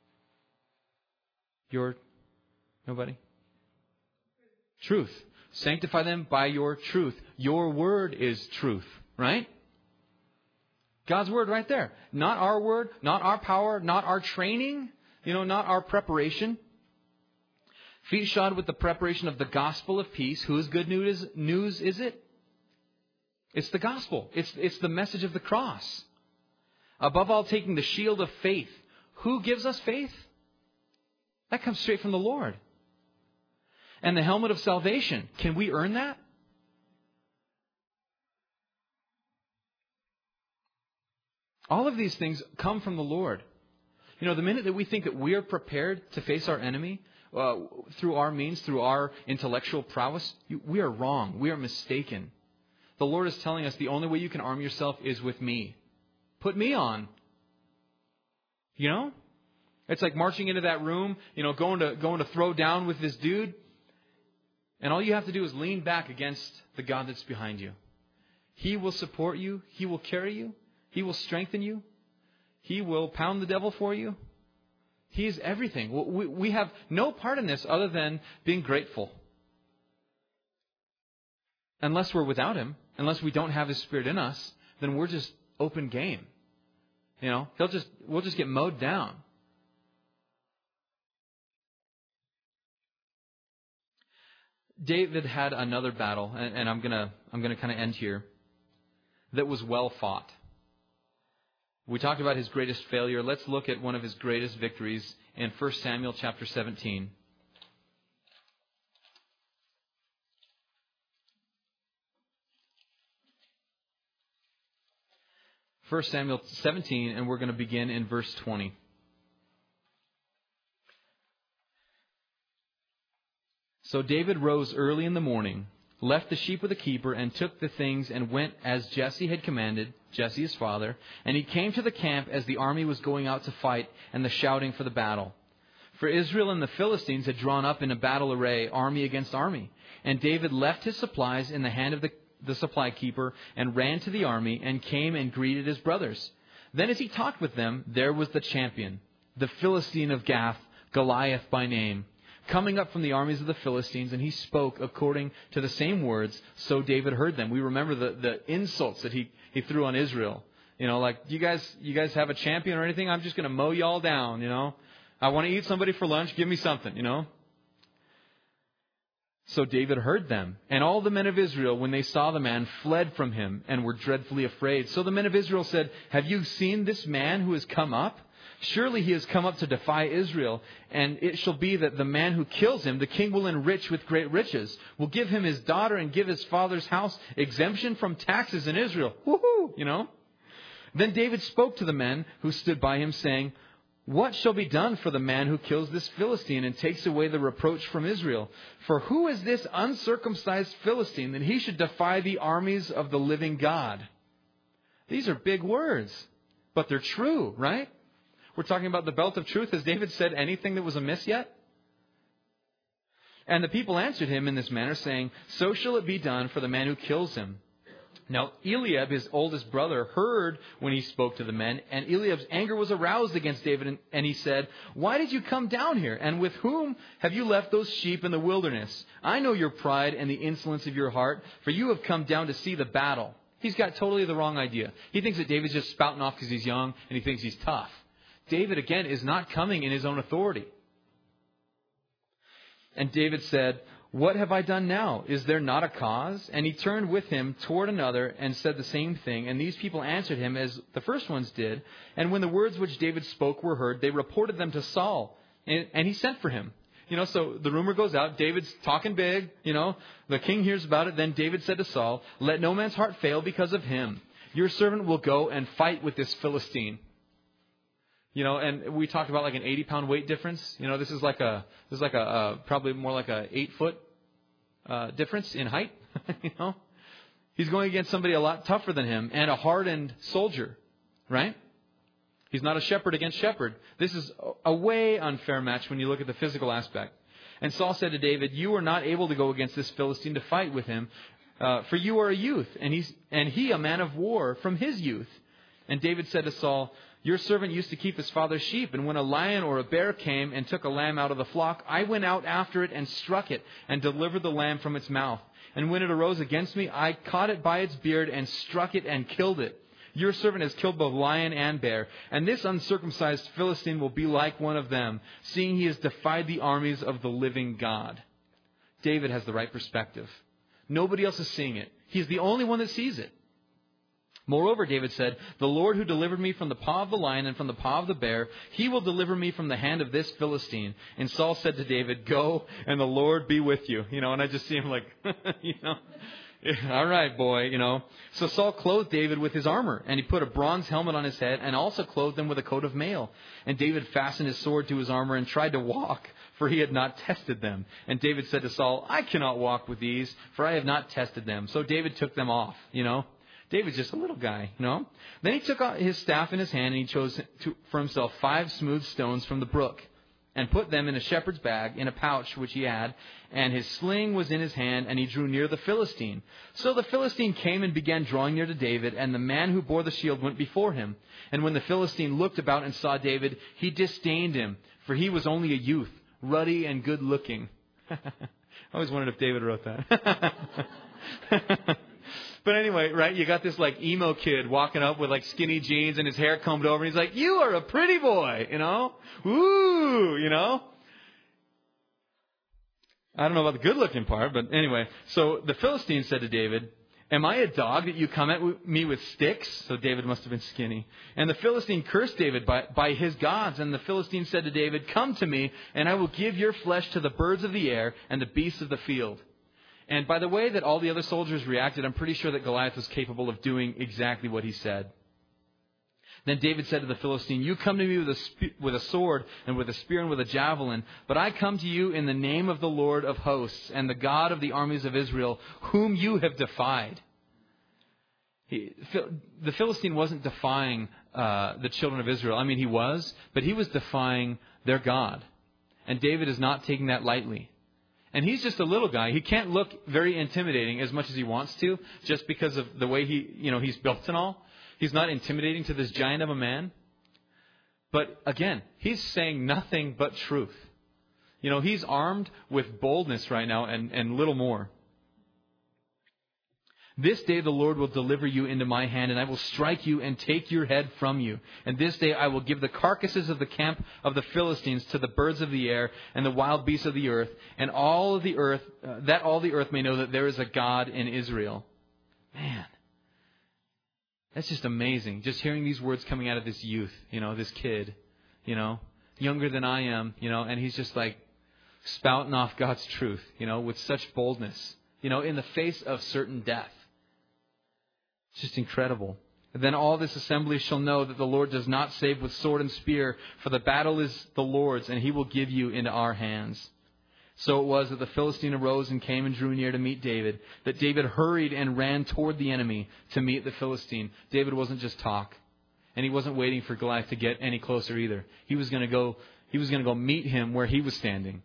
Speaker 2: your, nobody? Truth. Sanctify them by your truth. Your word is truth, right? God's word right there. Not our word, not our power, not our training, you know, not our preparation. Feet shod with the preparation of the gospel of peace. Whose good news, news is it? It's the gospel. It's, it's the message of the cross. Above all, taking the shield of faith. Who gives us faith? That comes straight from the Lord. And the helmet of salvation. Can we earn that? All of these things come from the Lord. You know, the minute that we think that we are prepared to face our enemy uh, through our means, through our intellectual prowess, you, we are wrong. We are mistaken. The Lord is telling us the only way you can arm yourself is with me. Put me on. You know? It's like marching into that room, you know, going to going to throw down with this dude. And all you have to do is lean back against the God that's behind you. He will support you. He will carry you. He will strengthen you. He will pound the devil for you. He is everything. We, we have no part in this other than being grateful. Unless we're without Him, unless we don't have His Spirit in us, then we're just open game. You know, He'll just we'll just get mowed down. David had another battle, and, and I'm gonna I'm gonna kind of end here, that was well fought. We talked about his greatest failure. Let's look at one of his greatest victories in First Samuel chapter seventeen. First Samuel seventeen, and we're going to begin in verse twenty. So David rose early in the morning, left the sheep with the keeper, and took the things and went as Jesse had commanded, Jesse his father. And he came to the camp as the army was going out to fight and the shouting for the battle. For Israel and the Philistines had drawn up in a battle array, army against army. And David left his supplies in the hand of the, the supply keeper and ran to the army and came and greeted his brothers. Then as he talked with them, there was the champion, the Philistine of Gath, Goliath by name, coming up from the armies of the Philistines, and he spoke according to the same words, so David heard them. We remember the, the insults that he, he threw on Israel. You know, like, you guys you guys have a champion or anything? I'm just going to mow you all down, you know. I want to eat somebody for lunch. Give me something, you know. So David heard them, and all the men of Israel, when they saw the man, fled from him and were dreadfully afraid. So the men of Israel said, "Have you seen this man who has come up? Surely he has come up to defy Israel, and it shall be that the man who kills him, the king will enrich with great riches, will give him his daughter and give his father's house exemption from taxes in Israel." Woohoo! You know? Then David spoke to the men who stood by him, saying, "What shall be done for the man who kills this Philistine and takes away the reproach from Israel? For who is this uncircumcised Philistine that he should defy the armies of the living God?" These are big words, but they're true, right? We're talking about the belt of truth. Has David said anything that was amiss yet? And the people answered him in this manner, saying, "So shall it be done for the man who kills him." Now Eliab, his oldest brother, heard when he spoke to the men, and Eliab's anger was aroused against David, and, and he said, "Why did you come down here? And with whom have you left those sheep in the wilderness? I know your pride and the insolence of your heart, for you have come down to see the battle." He's got totally the wrong idea. He thinks that David's just spouting off because he's young, and he thinks he's tough. David, again, is not coming in his own authority. And David said, "What have I done now? Is there not a cause?" And he turned with him toward another and said the same thing. And these people answered him as the first ones did. And when the words which David spoke were heard, they reported them to Saul. And, and he sent for him. You know, so the rumor goes out. David's talking big. You know, the king hears about it. Then David said to Saul, "Let no man's heart fail because of him. Your servant will go and fight with this Philistine." You know, and we talked about like an eighty pound weight difference. You know, this is like a, this is like a, uh, probably more like a eight foot, uh, difference in height. You know, he's going against somebody a lot tougher than him and a hardened soldier, right? He's not a shepherd against shepherd. This is a way unfair match when you look at the physical aspect. And Saul said to David, "You are not able to go against this Philistine to fight with him, uh, for you are a youth, and he's and he a man of war from his youth." And David said to Saul, "Your servant used to keep his father's sheep, and when a lion or a bear came and took a lamb out of the flock, I went out after it and struck it and delivered the lamb from its mouth. And when it arose against me, I caught it by its beard and struck it and killed it. Your servant has killed both lion and bear, and this uncircumcised Philistine will be like one of them, seeing he has defied the armies of the living God." David has the right perspective. Nobody else is seeing it. He's the only one that sees it. Moreover, David said, "The Lord who delivered me from the paw of the lion and from the paw of the bear, he will deliver me from the hand of this Philistine." And Saul said to David, "Go, and the Lord be with you." You know, and I just see him like, you know, all right, boy, you know. So Saul clothed David with his armor, and he put a bronze helmet on his head, and also clothed him with a coat of mail. And David fastened his sword to his armor and tried to walk, for he had not tested them. And David said to Saul, "I cannot walk with these, for I have not tested them." So David took them off, you know. David's just a little guy, you know. Then he took his staff in his hand, and he chose to, for himself five smooth stones from the brook, and put them in a shepherd's bag, in a pouch which he had, and his sling was in his hand, and he drew near the Philistine. So the Philistine came and began drawing near to David, and the man who bore the shield went before him. And when the Philistine looked about and saw David, he disdained him, for he was only a youth, ruddy and good-looking. I always wondered if David wrote that. But anyway, right, you got this like emo kid walking up with like skinny jeans and his hair combed over, and he's like, "You are a pretty boy," you know? Ooh, you know? I don't know about the good-looking part, but anyway. So the Philistine said to David, "Am I a dog that you come at me with sticks?" So David must have been skinny. And the Philistine cursed David by, by his gods. And the Philistine said to David, "Come to me, and I will give your flesh to the birds of the air and the beasts of the field." And by the way that all the other soldiers reacted, I'm pretty sure that Goliath was capable of doing exactly what he said. Then David said to the Philistine, "You come to me with a, sp- with a sword and with a spear and with a javelin, but I come to you in the name of the Lord of hosts and the God of the armies of Israel, whom you have defied." He, the Philistine wasn't defying uh, the children of Israel. I mean, he was, but he was defying their God. And David is not taking that lightly. And he's just a little guy. He can't look very intimidating as much as he wants to, just because of the way he, you know, he's built and all. He's not intimidating to this giant of a man. But again, he's saying nothing but truth. You know, he's armed with boldness right now and, and little more. "This day the Lord will deliver you into my hand, and I will strike you and take your head from you. And this day I will give the carcasses of the camp of the Philistines to the birds of the air and the wild beasts of the earth, and all of the earth, uh, that all the earth may know that there is a God in Israel." Man, that's just amazing. Just hearing these words coming out of this youth, you know, this kid, you know, younger than I am, you know, and he's just like spouting off God's truth, you know, with such boldness, you know, in the face of certain death. It's just incredible. "Then all this assembly shall know that the Lord does not save with sword and spear, for the battle is the Lord's, and he will give you into our hands." So it was that the Philistine arose and came and drew near to meet David, that David hurried and ran toward the enemy to meet the Philistine. David wasn't just talk, and he wasn't waiting for Goliath to get any closer either. He was going to go, he was going to go meet him where he was standing.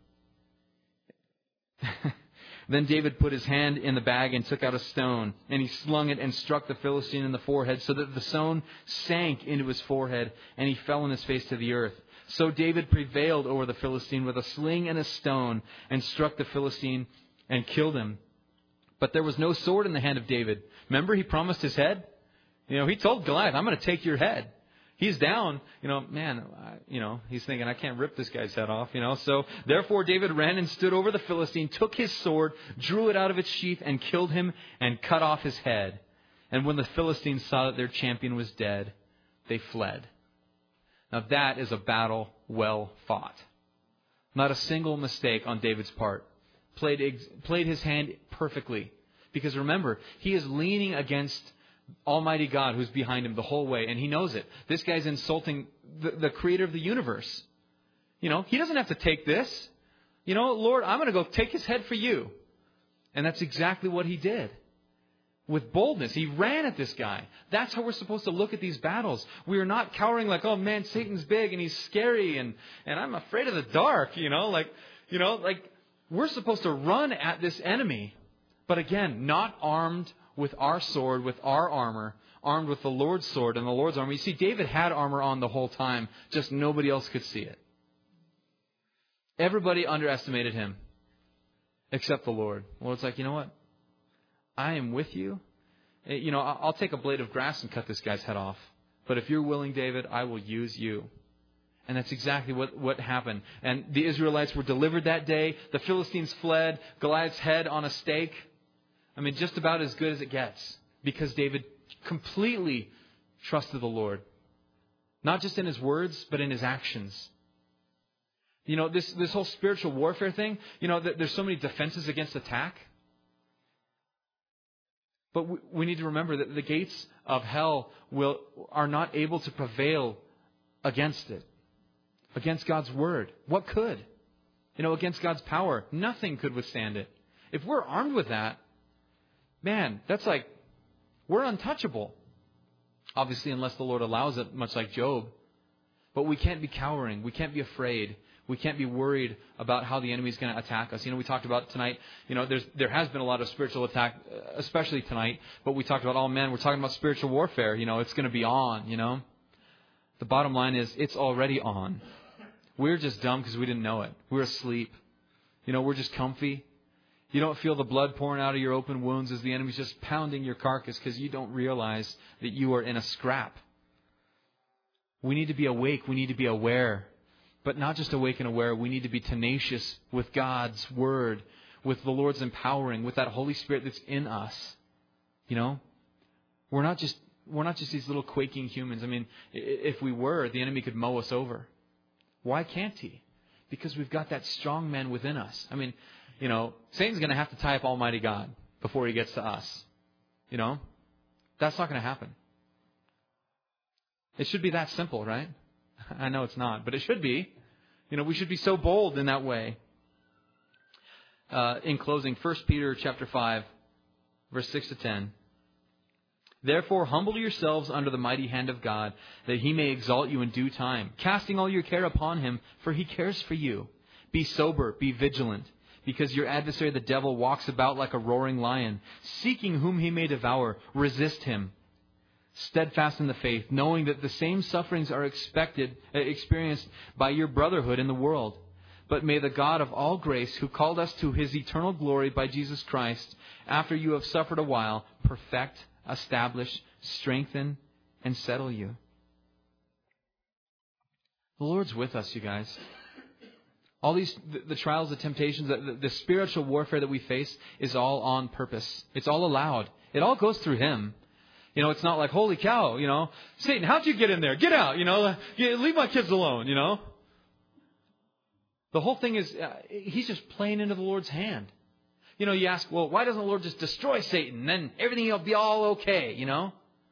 Speaker 2: Then David put his hand in the bag and took out a stone, and he slung it and struck the Philistine in the forehead, so that the stone sank into his forehead, and he fell on his face to the earth. So David prevailed over the Philistine with a sling and a stone, and struck the Philistine and killed him. But there was no sword in the hand of David. Remember, he promised his head? You know, he told Goliath, "I'm going to take your head." He's down, you know, man, I, you know, he's thinking, I can't rip this guy's head off, you know. So therefore David ran and stood over the Philistine, took his sword, drew it out of its sheath, and killed him and cut off his head. And when the Philistines saw that their champion was dead, they fled. Now that is a battle well fought. Not a single mistake on David's part. Played, ex- played his hand perfectly. Because remember, he is leaning against Almighty God who's behind him the whole way, and he knows it. This guy's insulting the, the creator of the universe. You know, he doesn't have to take this. You know, Lord, I'm going to go take his head for you. And that's exactly what he did. With boldness, he ran at this guy. That's how we're supposed to look at these battles. We are not cowering like, "Oh man, Satan's big and he's scary and, and I'm afraid of the dark," you know, like, you know, like we're supposed to run at this enemy. But again, not armed with our sword, with our armor, armed with the Lord's sword and the Lord's armor. You see, David had armor on the whole time, just nobody else could see it. Everybody underestimated him, except the Lord. The Lord's like, you know what? I am with you. You know, I'll take a blade of grass and cut this guy's head off. But if you're willing, David, I will use you. And that's exactly what, what happened. And the Israelites were delivered that day. The Philistines fled. Goliath's head on a stake. I mean, just about as good as it gets. Because David completely trusted the Lord. Not just in his words, but in his actions. You know, this, this whole spiritual warfare thing, you know, there's so many defenses against attack. But we, we need to remember that the gates of hell will are not able to prevail against it. Against God's word. What could? You know, against God's power. Nothing could withstand it. If we're armed with that, man, that's like, we're untouchable. Obviously, unless the Lord allows it, much like Job. But we can't be cowering. We can't be afraid. We can't be worried about how the enemy is going to attack us. You know, we talked about tonight, you know, there's, there has been a lot of spiritual attack, especially tonight. But we talked about, oh man, we're talking about spiritual warfare. You know, it's going to be on, you know. The bottom line is, it's already on. We're just dumb because we didn't know it. We're asleep. You know, we're just comfy. You don't feel the blood pouring out of your open wounds as the enemy's just pounding your carcass because you don't realize that you are in a scrap. We need to be awake. We need to be aware. But not just awake and aware. We need to be tenacious with God's word, with the Lord's empowering, with that Holy Spirit that's in us. You know, we're not just we're not just these little quaking humans. I mean, if we were, the enemy could mow us over. Why can't he? Because we've got that strong man within us. I mean, you know, Satan's going to have to tie up Almighty God before he gets to us. You know, that's not going to happen. It should be that simple, right? I know it's not, but it should be. You know, we should be so bold in that way. Uh, in closing, First Peter chapter five, verse six to ten. Therefore, humble yourselves under the mighty hand of God, that he may exalt you in due time, casting all your care upon him, for he cares for you. Be sober, be vigilant, because your adversary the devil walks about like a roaring lion, seeking whom he may devour. Resist him, steadfast in the faith, knowing that the same sufferings are expected, uh, experienced by your brotherhood in the world. But may the God of all grace, who called us to his eternal glory by Jesus Christ, after you have suffered a while, perfect, establish, strengthen, and settle you. The Lord's with us, you guys. All these, the, the trials, the temptations, the, the, the spiritual warfare that we face is all on purpose. It's all allowed. It all goes through him. You know, it's not like, holy cow, you know, Satan, how'd you get in there? Get out, you know, leave my kids alone, you know. The whole thing is, uh, he's just playing into the Lord's hand. You know, you ask, well, why doesn't the Lord just destroy Satan? Then everything will be all okay, you know.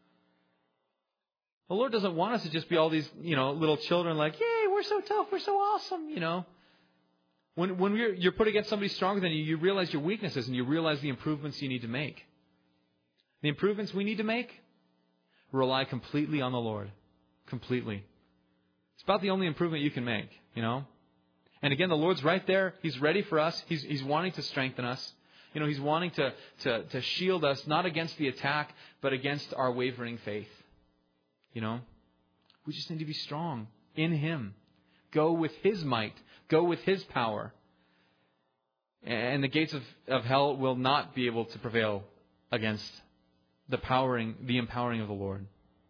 Speaker 2: The Lord doesn't want us to just be all these, you know, little children like, yay, we're so tough, we're so awesome, you know. When when you're, you're put against somebody stronger than you, you realize your weaknesses and you realize the improvements you need to make. The improvements we need to make, rely completely on the Lord. Completely. It's about the only improvement you can make, you know. And again, the Lord's right there. He's ready for us. He's, he's wanting to strengthen us. You know, he's wanting to, to, to shield us, not against the attack, but against our wavering faith. You know, we just need to be strong in him. Go with his might. Go with his power. And the gates of, of hell will not be able to prevail against the powering, the empowering of the Lord.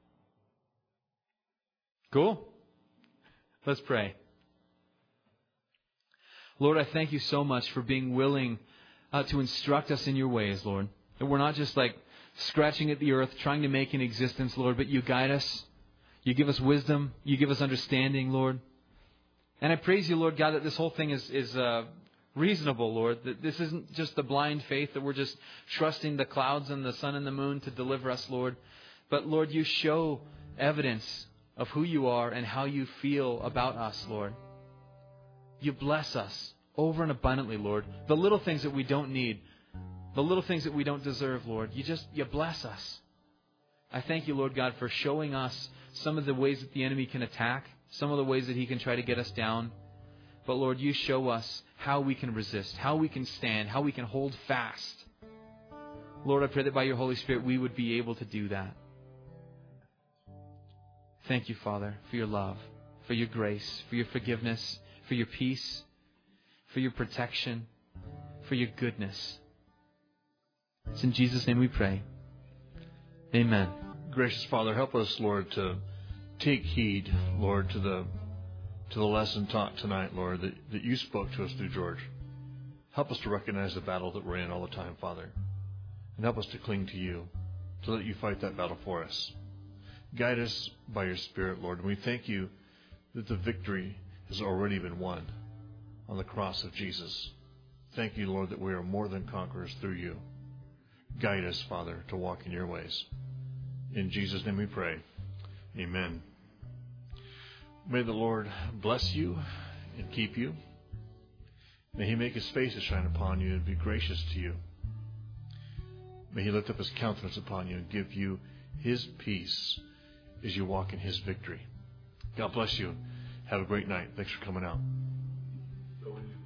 Speaker 2: Cool? Let's pray. Lord, I thank you so much for being willing uh, to instruct us in your ways, Lord. That we're not just like scratching at the earth, trying to make an existence, Lord, but you guide us. You give us wisdom. You give us understanding, Lord. And I praise you, Lord God, that this whole thing is, is uh, reasonable, Lord. That this isn't just the blind faith, that we're just trusting the clouds and the sun and the moon to deliver us, Lord. But, Lord, you show evidence of who you are and how you feel about us, Lord. You bless us over and abundantly, Lord. The little things that we don't need, the little things that we don't deserve, Lord. You just, you bless us. I thank you, Lord God, for showing us some of the ways that the enemy can attack, some of the ways that he can try to get us down. But Lord, you show us how we can resist, how we can stand, how we can hold fast. Lord, I pray that by your Holy Spirit we would be able to do that. Thank you, Father, for your love, for your grace, for your forgiveness, for your peace, for your protection, for your goodness. It's in Jesus' name we pray. Amen.
Speaker 3: Gracious Father, help us, Lord, to take heed, Lord, to the to the lesson taught tonight, Lord, that, that you spoke to us through George. Help us to recognize the battle that we're in all the time, Father. And help us to cling to you, to let you fight that battle for us. Guide us by your Spirit, Lord. And we thank you that the victory has already been won on the cross of Jesus. Thank you, Lord, that we are more than conquerors through you. Guide us, Father, to walk in your ways. In Jesus' name we pray. Amen. May the Lord bless you and keep you. May he make his face to shine upon you and be gracious to you. May he lift up his countenance upon you and give you his peace as you walk in his victory. God bless you. Have a great night. Thanks for coming out.